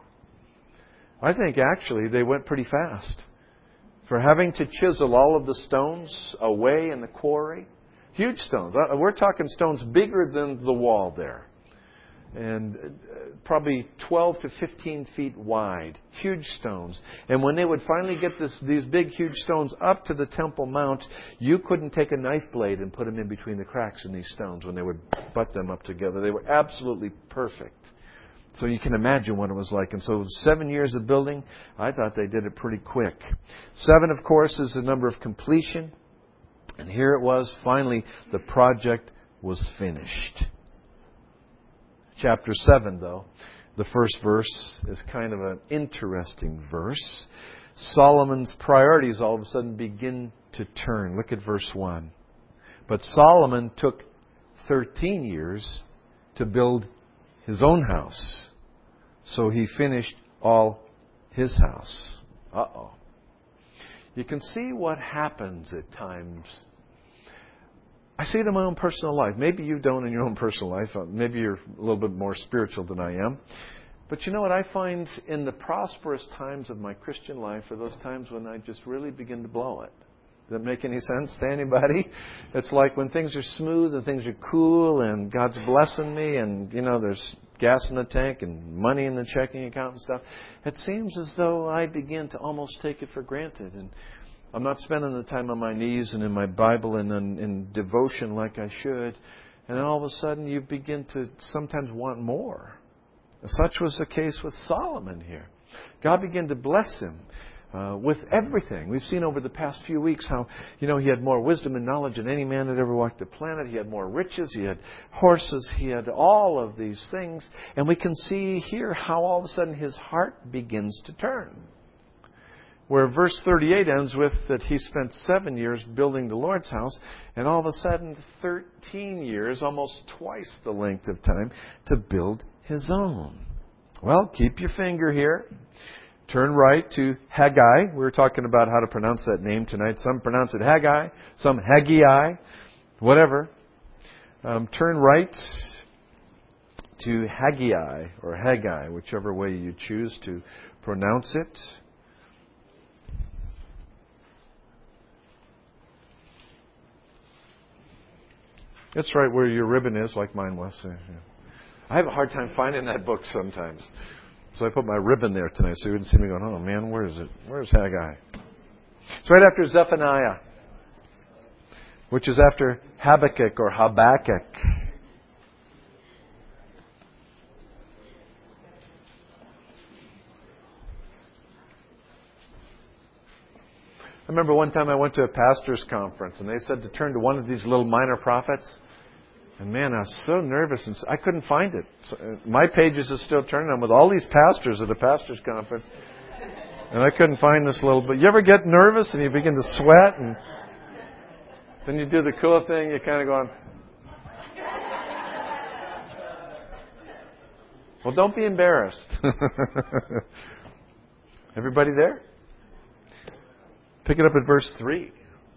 I think actually they went pretty fast. For having to chisel all of the stones away in the quarry. Huge stones. We're talking stones bigger than the wall there. And probably twelve to fifteen feet wide. Huge stones. And when they would finally get this, these big, huge stones up to the Temple Mount, you couldn't take a knife blade and put them in between the cracks in these stones when they would butt them up together. They were absolutely perfect. So you can imagine what it was like. And so seven years of building, I thought they did it pretty quick. Seven, of course, is the number of completion. And here it was, finally, the project was finished. Chapter seven, though, the first verse is kind of an interesting verse. Solomon's priorities all of a sudden begin to turn. Look at verse one. But Solomon took thirteen years to build his own house. So he finished all his house. Uh-oh. You can see what happens at times. I see it in my own personal life. Maybe you don't in your own personal life. Maybe you're a little bit more spiritual than I am. But you know what I find in the prosperous times of my Christian life are those times when I just really begin to blow it. Does that make any sense to anybody? It's like when things are smooth and things are cool and God's blessing me and, you know, there's gas in the tank and money in the checking account and stuff. It seems as though I begin to almost take it for granted. And I'm not spending the time on my knees and in my Bible and in, in devotion like I should. And then all of a sudden you begin to sometimes want more. Such was the case with Solomon here. God began to bless him uh, with everything. We've seen over the past few weeks how, you know, he had more wisdom and knowledge than any man that ever walked the planet. He had more riches. He had horses. He had all of these things. And we can see here how all of a sudden his heart begins to turn. Where verse thirty-eight ends with that he spent seven years building the Lord's house, and all of a sudden thirteen years, almost twice the length of time, to build his own. Well, keep your finger here. Turn right to Haggai. We were talking about how to pronounce that name tonight. Some pronounce it Haggai, some Haggai, whatever. Um, turn right to Haggai, or Haggai, whichever way you choose to pronounce it. It's right where your ribbon is, like mine was. I have a hard time finding that book sometimes. So I put my ribbon there tonight so you wouldn't see me going, oh man, where is it? Where's Haggai? It's right after Zephaniah, which is after Habakkuk or Habakkuk. I remember one time I went to a pastor's conference and they said to turn to one of these little minor prophets. And man, I was so nervous and I couldn't find it. So my pages are still turning. I'm with all these pastors at a pastor's conference. And I couldn't find this little, but you ever get nervous and you begin to sweat and then you do the cool thing, you kind of go on. Well, don't be embarrassed. Everybody there? Pick it up at verse three.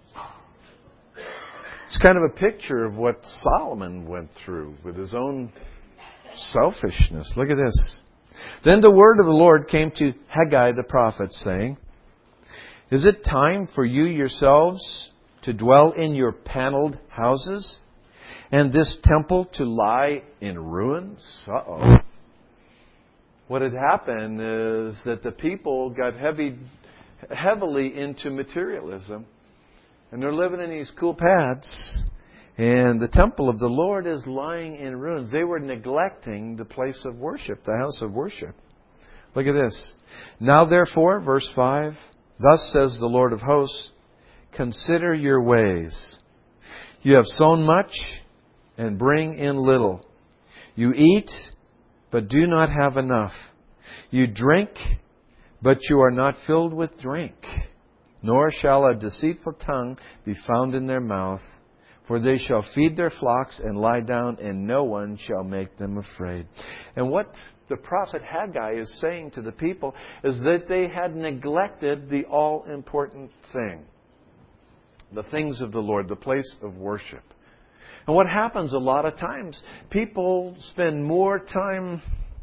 It's kind of a picture of what Solomon went through with his own selfishness. Look at this. Then the word of the Lord came to Haggai the prophet, saying, Is it time for you yourselves to dwell in your paneled houses, and this temple to lie in ruins? Uh-oh. What had happened is that the people got heavy... heavily into materialism. And they're living in these cool pads. And the temple of the Lord is lying in ruins. They were neglecting the place of worship, the house of worship. Look at this. Now therefore, verse five, Thus says the Lord of hosts, Consider your ways. You have sown much and bring in little. You eat, but do not have enough. You drink, but you are not filled with drink. nor shall a deceitful tongue be found in their mouth. For they shall feed their flocks and lie down, and no one shall make them afraid. And what the prophet Haggai is saying to the people is that they had neglected the all-important thing. The things of the Lord, the place of worship. And what happens a lot of times, people spend more time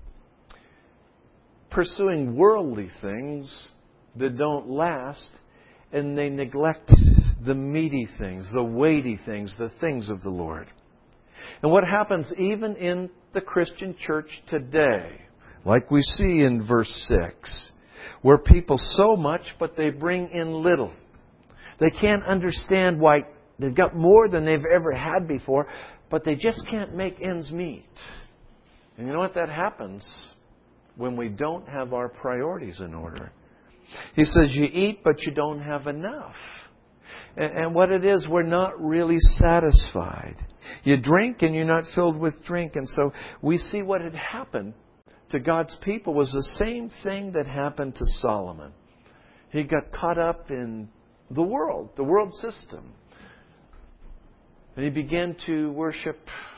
pursuing worldly things that don't last, and they neglect the meaty things, the weighty things, the things of the Lord. And what happens even in the Christian church today, like we see in verse six, where people sow much, but they bring in little. They can't understand why they've got more than they've ever had before, but they just can't make ends meet. And you know what? That happens when we don't have our priorities in order. He says, you eat, but you don't have enough. And what it is, we're not really satisfied. You drink and you're not filled with drink. And so we see what had happened to God's people was the same thing that happened to Solomon. He got caught up in the world, the world system. And he began to worship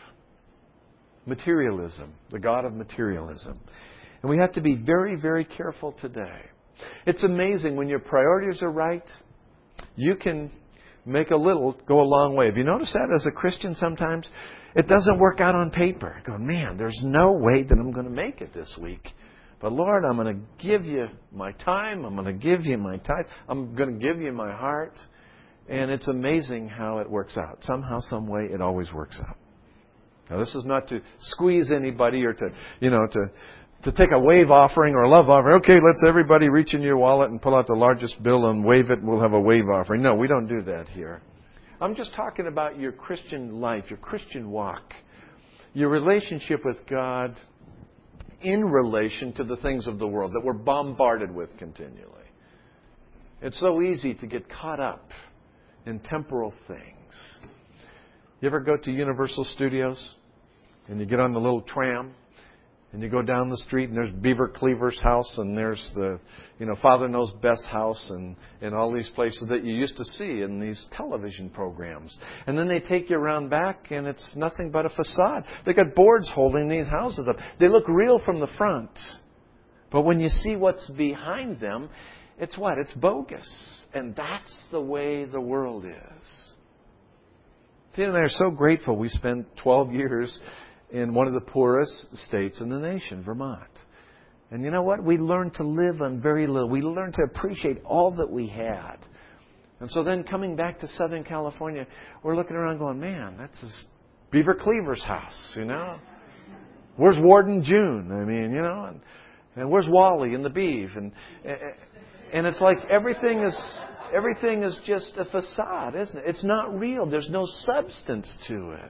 materialism, the god of materialism. And we have to be very, very careful today. It's amazing when your priorities are right, you can make a little go a long way. Have you noticed that as a Christian sometimes? It doesn't work out on paper. You go, man, there's no way that I'm going to make it this week. But Lord, I'm going to give you my time. I'm going to give you my tithe. I'm going to give you my heart. And it's amazing how it works out. Somehow, some way, it always works out. Now, this is not to squeeze anybody or to, you know, to... to take a wave offering or a love offering. Okay, let's everybody reach in your wallet and pull out the largest bill and wave it. We'll have a wave offering. No, we don't do that here. I'm just talking about your Christian life, your Christian walk, your relationship with God in relation to the things of the world that we're bombarded with continually. It's so easy to get caught up in temporal things. You ever go to Universal Studios and you get on the little tram? And you go down the street and there's Beaver Cleaver's house and there's the, you know, Father Knows Best house and, and all these places that you used to see in these television programs. And then they take you around back and it's nothing but a facade. They got boards holding these houses up. They look real from the front. But when you see what's behind them, it's what? It's bogus. And that's the way the world is. Tina and I are so grateful we spent twelve years in one of the poorest states in the nation, Vermont. And you know what? We learned to live on very little. We learned to appreciate all that we had. And so then coming back to Southern California, we're looking around going, man, that's this Beaver Cleaver's house, you know? Where's Warden June? I mean, you know, and, and where's Wally and the Beeve? And, and it's like everything is everything is just a facade, isn't it? It's not real. There's no substance to it.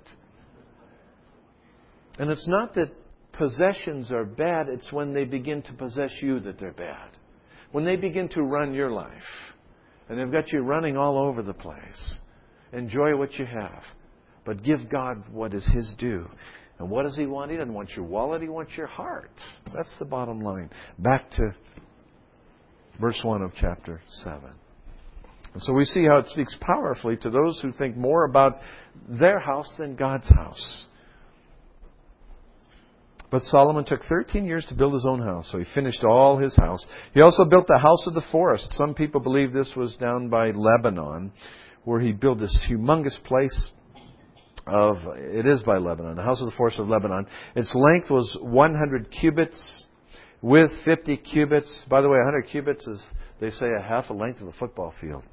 And it's not that possessions are bad, it's when they begin to possess you that they're bad. When they begin to run your life. And they've got you running all over the place. Enjoy what you have. But give God what is His due. And what does He want? He doesn't want your wallet, He wants your heart. That's the bottom line. Back to verse one of chapter seven. And so we see how it speaks powerfully to those who think more about their house than God's house. But Solomon took thirteen years to build his own house, so he finished all his house. He also built the house of the forest. Some people believe this was down by Lebanon, where he built this humongous place of, it is by Lebanon, the house of the forest of Lebanon. Its length was one hundred cubits, width fifty cubits. By the way, one hundred cubits is, they say, a half a length of a football field.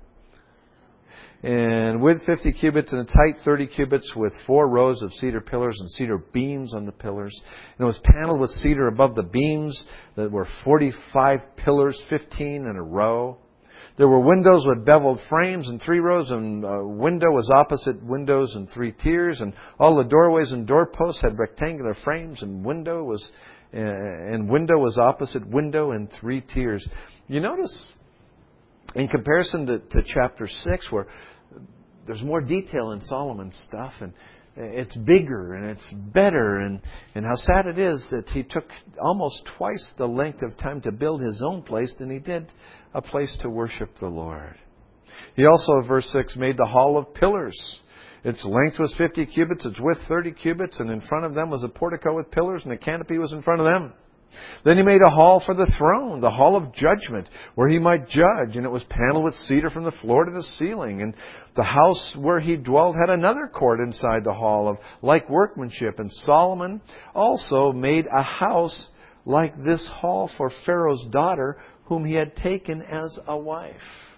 And width fifty cubits and its height thirty cubits, with four rows of cedar pillars and cedar beams on the pillars. And it was paneled with cedar above the beams that were forty-five pillars, fifteen in a row. There were windows with beveled frames in three rows, and a window was opposite windows in three tiers. And all the doorways and doorposts had rectangular frames, and window was uh, and window was opposite window in three tiers. You notice, in comparison to, to chapter six, where there's more detail in Solomon's stuff, and it's bigger and it's better, and, and how sad it is that he took almost twice the length of time to build his own place than he did a place to worship the Lord. He also, verse six, made the hall of pillars. Its length was fifty cubits, its width thirty cubits, and in front of them was a portico with pillars, and a canopy was in front of them. Then he made a hall for the throne, the hall of judgment, where he might judge, and it was paneled with cedar from the floor to the ceiling. And the house where he dwelt had another court inside the hall of like workmanship. And Solomon also made a house like this hall for Pharaoh's daughter, whom he had taken as a wife.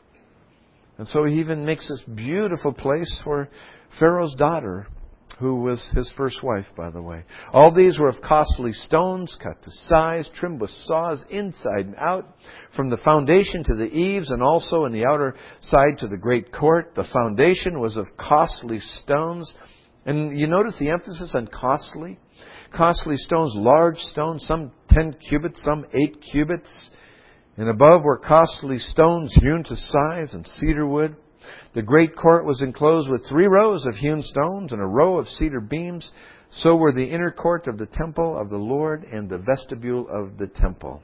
And so he even makes this beautiful place for Pharaoh's daughter, who was his first wife, by the way. All these were of costly stones, cut to size, trimmed with saws inside and out, from the foundation to the eaves, and also in the outer side to the great court. The foundation was of costly stones. And you notice the emphasis on costly? Costly stones, large stones, some ten cubits, some eight cubits. And above were costly stones hewn to size and cedar wood. The great court was enclosed with three rows of hewn stones and a row of cedar beams. So were the inner court of the temple of the Lord and the vestibule of the temple.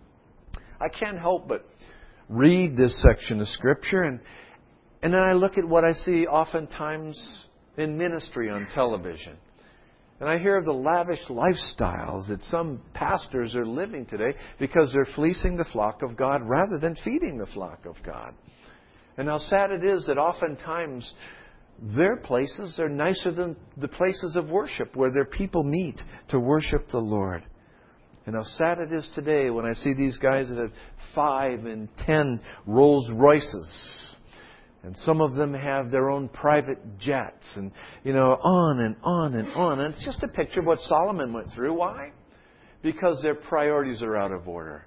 I can't help but read this section of Scripture, and, and then I look at what I see oftentimes in ministry on television. And I hear of the lavish lifestyles that some pastors are living today because they're fleecing the flock of God rather than feeding the flock of God. And how sad it is that oftentimes their places are nicer than the places of worship where their people meet to worship the Lord. And how sad it is today when I see these guys that have five and ten Rolls Royces. And some of them have their own private jets. And, you know, on and on and on. And it's just a picture of what Solomon went through. Why? Because their priorities are out of order.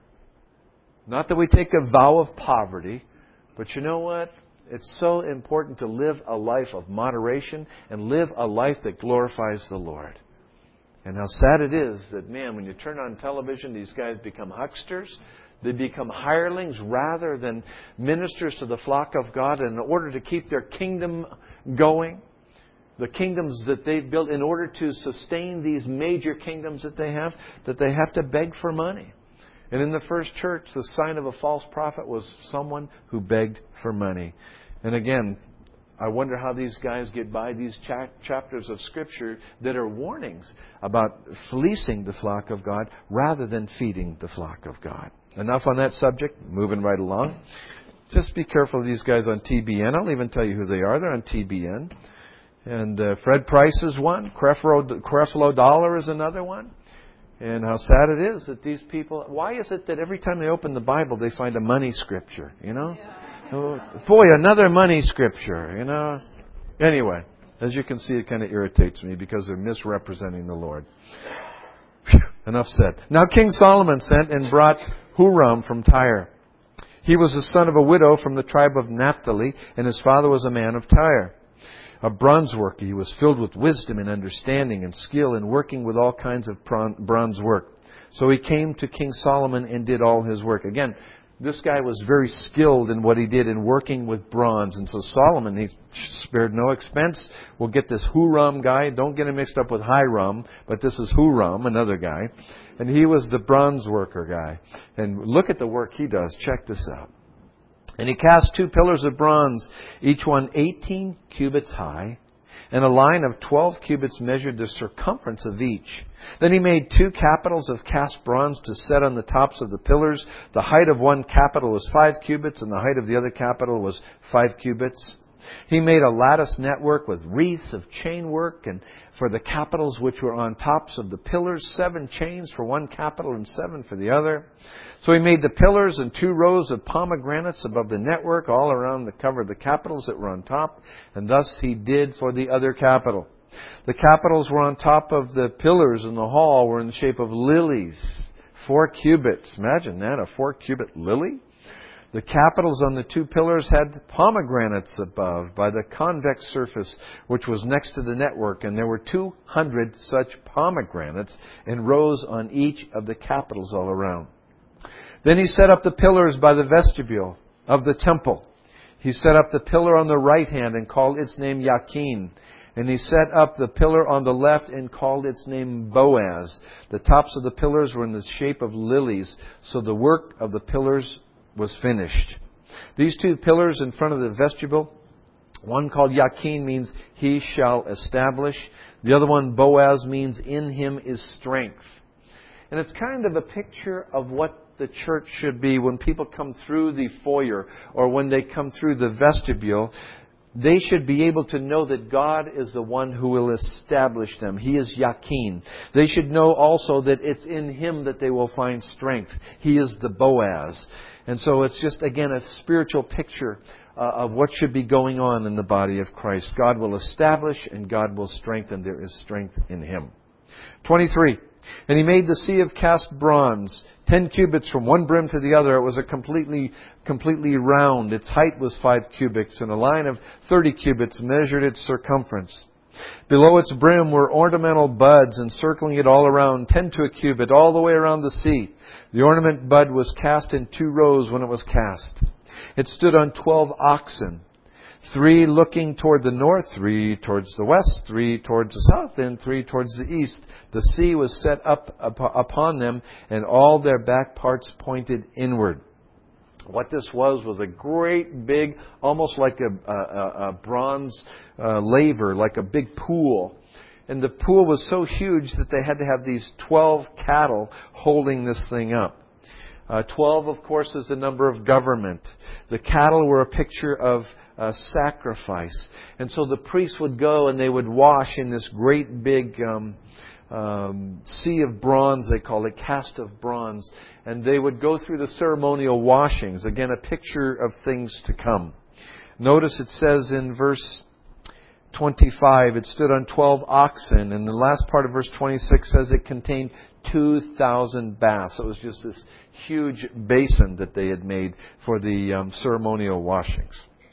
Not that we take a vow of poverty. But you know what? It's so important to live a life of moderation and live a life that glorifies the Lord. And how sad it is that, man, when you turn on television, these guys become hucksters. They become hirelings rather than ministers to the flock of God. And in order to keep their kingdom going, the kingdoms that they've built, in order to sustain these major kingdoms that they have, that they have to beg for money. And in the first church, the sign of a false prophet was someone who begged for money. And again, I wonder how these guys get by these cha- chapters of Scripture that are warnings about fleecing the flock of God rather than feeding the flock of God. Enough on that subject. Moving right along. Just be careful of these guys on T B N. I'll even tell you who they are. They're on T B N. And uh, Fred Price is one. Creflo, Creflo Dollar is another one. And how sad it is that these people... Why is it that every time they open the Bible, they find a money scripture, you know? Yeah. Oh, boy, another money scripture, you know? Anyway, as you can see, it kind of irritates me because they're misrepresenting the Lord. Whew, enough said. Now King Solomon sent and brought Huram from Tyre. He was the son of a widow from the tribe of Naphtali, and his father was a man of Tyre. A bronze worker, he was filled with wisdom and understanding and skill in working with all kinds of bronze work. So he came to King Solomon and did all his work. Again, this guy was very skilled in what he did in working with bronze. And so Solomon, he spared no expense. We'll get this Huram guy. Don't get him mixed up with Hiram, but this is Huram, another guy. And he was the bronze worker guy. And look at the work he does. Check this out. And he cast two pillars of bronze, each one eighteen cubits high, and a line of twelve cubits measured the circumference of each. Then he made two capitals of cast bronze to set on the tops of the pillars. The height of one capital was five cubits, and the height of the other capital was five cubits. He made a lattice network with wreaths of chain work, and for the capitals which were on tops of the pillars, seven chains for one capital and seven for the other. So he made the pillars and two rows of pomegranates above the network, all around the cover of the capitals that were on top, and thus he did for the other capital. The capitals were on top of the pillars in the hall, were in the shape of lilies, four cubits. Imagine that, a four-cubit lily. The capitals on the two pillars had pomegranates above by the convex surface which was next to the network, and there were two hundred such pomegranates in rows on each of the capitals all around. Then he set up the pillars by the vestibule of the temple. He set up the pillar on the right hand and called its name Yakin. And he set up the pillar on the left and called its name Boaz. The tops of the pillars were in the shape of lilies, so the work of the pillars was finished. These two pillars in front of the vestibule, one called Yakin means he shall establish. The other one, Boaz, means in him is strength. And it's kind of a picture of what the church should be when people come through the foyer or when they come through the vestibule. They should be able to know that God is the one who will establish them. He is Yakin. They should know also that it's in Him that they will find strength. He is the Boaz. And so it's just, again, a spiritual picture uh, of what should be going on in the body of Christ. God will establish and God will strengthen. There is strength in Him. twenty-three. And he made the sea of cast bronze, ten cubits from one brim to the other. It was a completely, completely round. Its height was five cubits, and a line of thirty cubits measured its circumference. Below its brim were ornamental buds encircling it all around, ten to a cubit, all the way around the sea. The ornament bud was cast in two rows when it was cast. It stood on twelve oxen, three looking toward the north, three towards the west, three towards the south, and three towards the east. The sea was set up upon them, and all their back parts pointed inward. What this was was a great big, almost like a, a, a bronze uh, laver, like a big pool. And the pool was so huge that they had to have these twelve cattle holding this thing up. Uh, twelve, of course, is the number of government. The cattle were a picture of uh, sacrifice. And so the priests would go and they would wash in this great big um, um, sea of bronze, they call it, cast of bronze. And they would go through the ceremonial washings. Again, a picture of things to come. Notice it says in verse twenty-five, it stood on twelve oxen. And the last part of verse twenty-six says it contained two thousand baths. It was just this huge basin that they had made for the um, ceremonial washings.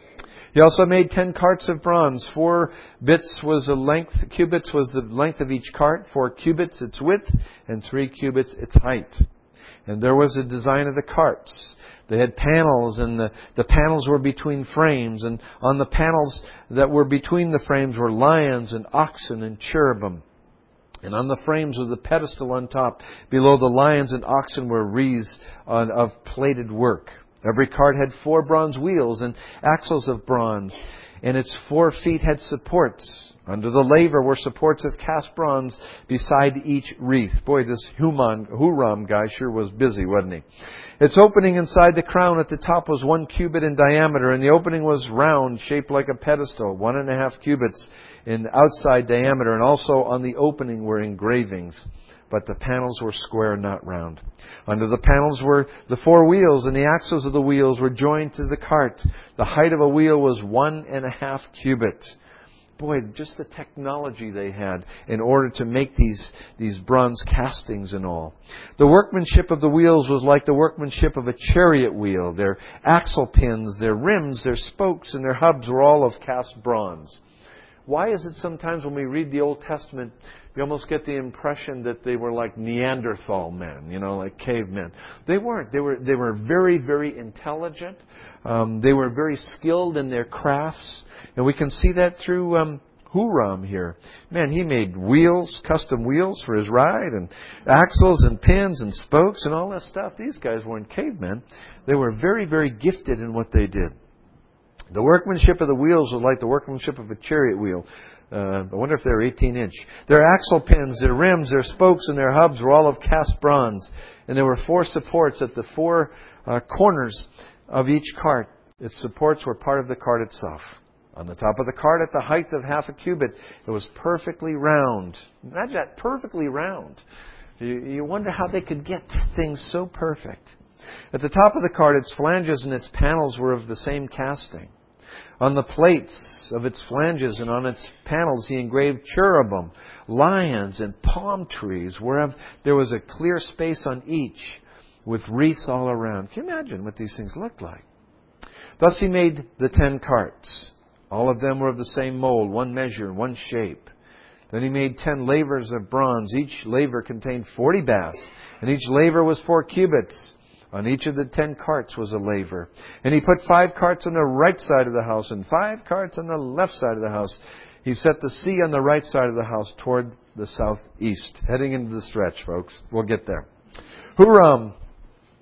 He also made ten carts of bronze. Four bits was the length, cubits was the length of each cart, four cubits its width, and three cubits its height. And there was a design of the carts. They had panels, and the, the panels were between frames. And on the panels that were between the frames were lions and oxen and cherubim. And on the frames was the pedestal on top. Below the lions and oxen were wreaths on, of plated work. Every cart had four bronze wheels and axles of bronze, and its four feet had supports. Under the laver were supports of cast bronze beside each wreath. Boy, this Human, Huram guy sure was busy, wasn't he? Its opening inside the crown at the top was one cubit in diameter, and the opening was round, shaped like a pedestal, one and a half cubits in outside diameter, and also on the opening were engravings. But the panels were square, not round. Under the panels were the four wheels, and the axles of the wheels were joined to the cart. The height of a wheel was one and a half cubits. Boy, just the technology they had in order to make these, these bronze castings and all. The workmanship of the wheels was like the workmanship of a chariot wheel. Their axle pins, their rims, their spokes, and their hubs were all of cast bronze. Why is it sometimes when we read the Old Testament, we almost get the impression that they were like Neanderthal men, you know, like cavemen? They weren't. They were, they were very, very intelligent. Um, they were very skilled in their crafts. And we can see that through um, Huram here. Man, he made wheels, custom wheels for his ride, and axles and pins and spokes and all that stuff. These guys weren't cavemen. They were very, very gifted in what they did. The workmanship of the wheels was like the workmanship of a chariot wheel. Uh, I wonder if they're eighteen inch. Their axle pins, their rims, their spokes, and their hubs were all of cast bronze. And there were four supports at the four uh, corners of each cart. Its supports were part of the cart itself. On the top of the cart, at the height of half a cubit, it was perfectly round. Imagine that, perfectly round. You, you wonder how they could get things so perfect. At the top of the cart, its flanges and its panels were of the same casting. On the plates of its flanges and on its panels he engraved cherubim, lions, and palm trees, whereof there was a clear space on each, with wreaths all around. Can you imagine what these things looked like? Thus he made the ten carts. All of them were of the same mold, one measure, one shape. Then he made ten lavers of bronze. Each laver contained forty baths, and each laver was four cubits. On each of the ten carts was a laver. And he put five carts on the right side of the house and five carts on the left side of the house. He set the sea on the right side of the house toward the southeast. Heading into the stretch, folks. We'll get there. Huram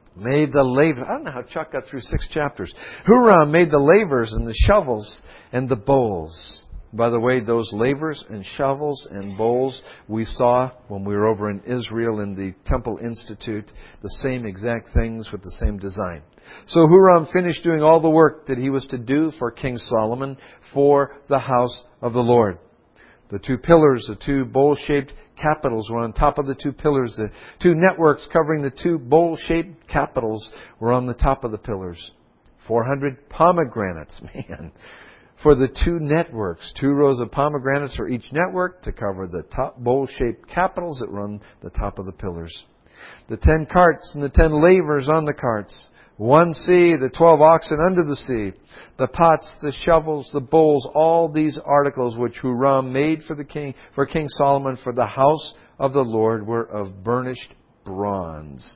made the laver. I don't know how Chuck got through six chapters. Huram made the lavers and the shovels and the bowls. By the way, those lavers and shovels and bowls we saw when we were over in Israel in the Temple Institute, the same exact things with the same design. So Huram finished doing all the work that he was to do for King Solomon for the house of the Lord. The two pillars, the two bowl-shaped capitals were on top of the two pillars. The two networks covering the two bowl-shaped capitals were on the top of the pillars. four hundred pomegranates, man. For the two networks, two rows of pomegranates for each network to cover the top bowl-shaped capitals that run the top of the pillars. The ten carts and the ten lavers on the carts. One sea, the twelve oxen under the sea. The pots, the shovels, the bowls, all these articles which Huram made for the king, for King Solomon for the house of the Lord were of burnished bronze.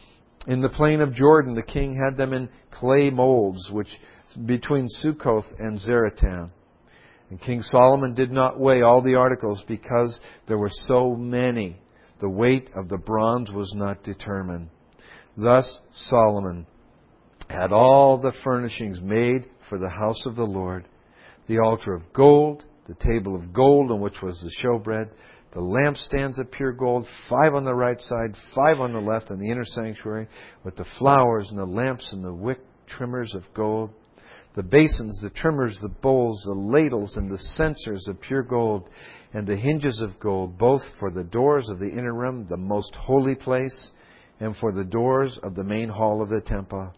In the plain of Jordan, the king had them in clay molds, which between Sukkoth and Zaratan. And King Solomon did not weigh all the articles because there were so many. The weight of the bronze was not determined. Thus Solomon had all the furnishings made for the house of the Lord. The altar of gold, the table of gold on which was the showbread, the lampstands of pure gold, five on the right side, five on the left in the inner sanctuary, with the flowers and the lamps and the wick trimmers of gold. The basins, the trimmers, the bowls, the ladles, and the censers of pure gold, and the hinges of gold, both for the doors of the inner room, the most holy place, and for the doors of the main hall of the temple.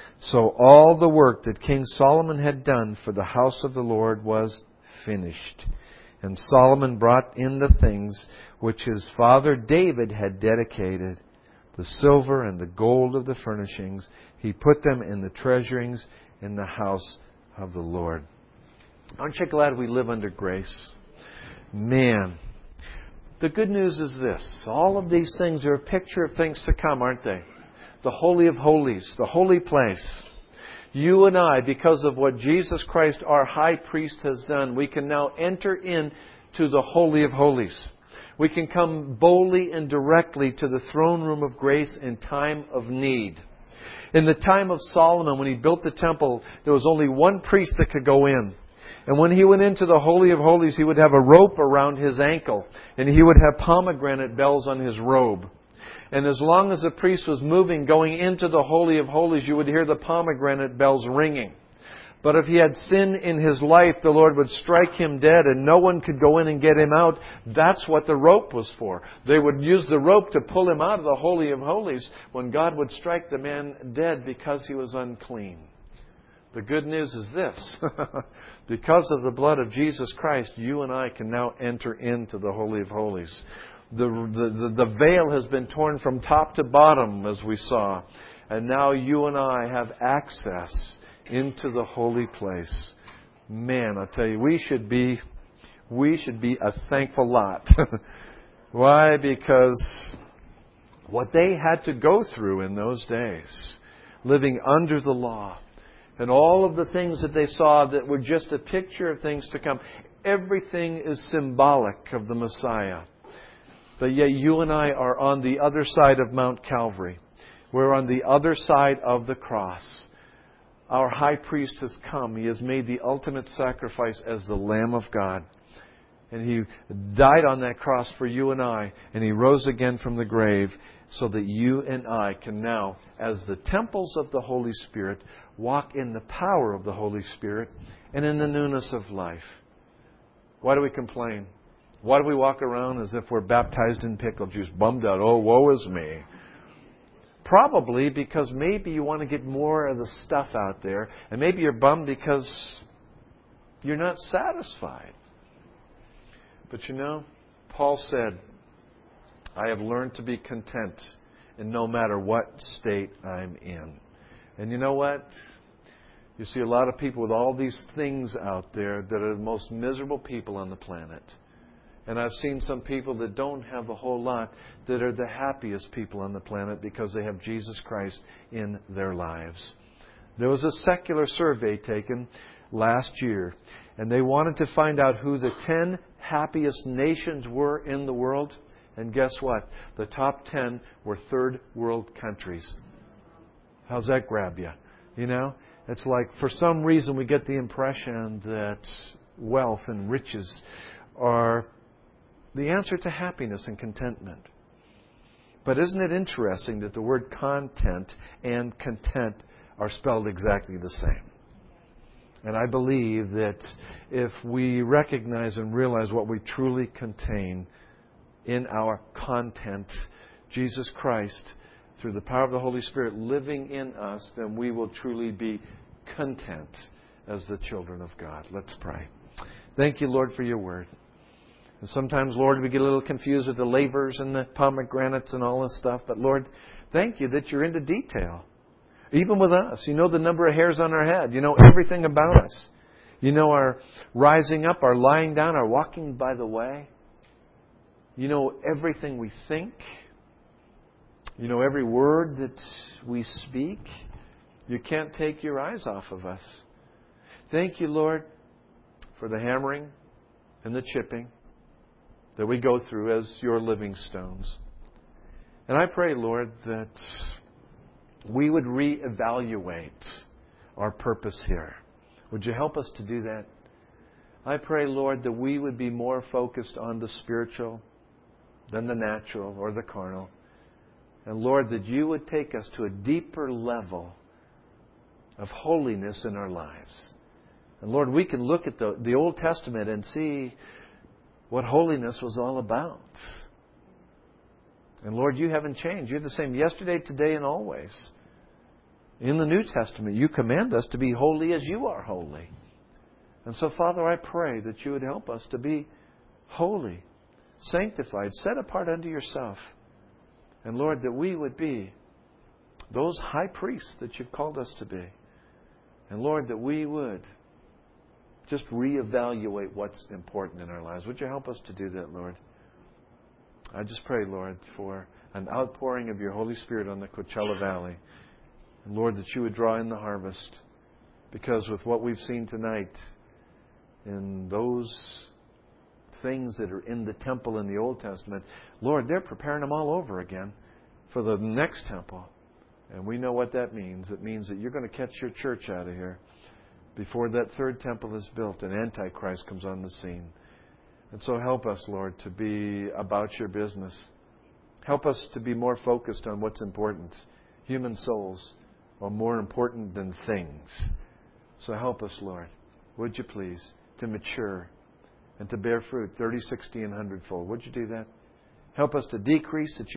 So all the work that King Solomon had done for the house of the Lord was finished. And Solomon brought in the things which his father David had dedicated, the silver and the gold of the furnishings. He put them in the treasurings in the house of the Lord. Aren't you glad we live under grace? Man, the good news is this. All of these things are a picture of things to come, aren't they? The Holy of Holies, the holy place. You and I, because of what Jesus Christ, our high priest, has done, we can now enter into the Holy of Holies. We can come boldly and directly to the throne room of grace in time of need. In the time of Solomon, when he built the temple, there was only one priest that could go in. And when he went into the Holy of Holies, he would have a rope around his ankle. And he would have pomegranate bells on his robe. And as long as the priest was moving, going into the Holy of Holies, you would hear the pomegranate bells ringing. But if he had sin in his life, the Lord would strike him dead and no one could go in and get him out. That's what the rope was for. They would use the rope to pull him out of the Holy of Holies when God would strike the man dead because he was unclean. The good news is this. Because of the blood of Jesus Christ, you and I can now enter into the Holy of Holies. The, the, the veil has been torn from top to bottom, as we saw. And now you and I have access into the holy place. Man, I'll tell you, we should be, we should be a thankful lot. Why? Because what they had to go through in those days, living under the law, and all of the things that they saw that were just a picture of things to come, everything is symbolic of the Messiah. But yet you and I are on the other side of Mount Calvary. We're on the other side of the cross. Our high priest has come. He has made the ultimate sacrifice as the Lamb of God. And He died on that cross for you and I. And He rose again from the grave so that you and I can now, as the temples of the Holy Spirit, walk in the power of the Holy Spirit and in the newness of life. Why do we complain? Why do we walk around as if we're baptized in pickle juice, bummed out, oh, woe is me? Probably because maybe you want to get more of the stuff out there, and maybe you're bummed because you're not satisfied. But you know, Paul said, I have learned to be content in no matter what state I'm in. And you know what? You see a lot of people with all these things out there that are the most miserable people on the planet. And I've seen some people that don't have a whole lot that are the happiest people on the planet because they have Jesus Christ in their lives. There was a secular survey taken last year, and they wanted to find out who the ten happiest nations were in the world. And guess what? The top ten were third world countries. How's that grab you? You know, it's like for some reason we get the impression that wealth and riches are the answer to happiness and contentment. But isn't it interesting that the word content and content are spelled exactly the same? And I believe that if we recognize and realize what we truly contain in our content, Jesus Christ, through the power of the Holy Spirit living in us, then we will truly be content as the children of God. Let's pray. Thank you, Lord, for your word. And sometimes, Lord, we get a little confused with the lavers and the pomegranates and all this stuff. But, Lord, thank you that you're into detail. Even with us. You know the number of hairs on our head. You know everything about us. You know our rising up, our lying down, our walking by the way. You know everything we think. You know every word that we speak. You can't take your eyes off of us. Thank you, Lord, for the hammering and the chipping that we go through as your living stones. And I pray, Lord, that we would reevaluate our purpose here. Would you help us to do that? I pray, Lord, that we would be more focused on the spiritual than the natural or the carnal. And Lord, that you would take us to a deeper level of holiness in our lives. And Lord, we can look at the, the Old Testament and see what holiness was all about. And Lord, you haven't changed. You're the same yesterday, today, and always. In the New Testament, you command us to be holy as you are holy. And so, Father, I pray that you would help us to be holy, sanctified, set apart unto yourself. And Lord, that we would be those high priests that you've called us to be. And Lord, that we would just reevaluate what's important in our lives. Would you help us to do that, Lord? I just pray, Lord, for an outpouring of your Holy Spirit on the Coachella Valley. And Lord, that you would draw in the harvest. Because with what we've seen tonight, in those things that are in the temple in the Old Testament, Lord, they're preparing them all over again for the next temple. And we know what that means. It means that you're going to catch your church out of here before that third temple is built and Antichrist comes on the scene. And so help us, Lord, to be about your business. Help us to be more focused on what's important. Human souls are more important than things. So help us, Lord, would you please, to mature and to bear fruit thirty, sixty, and one hundred fold. Would you do that? Help us to decrease that you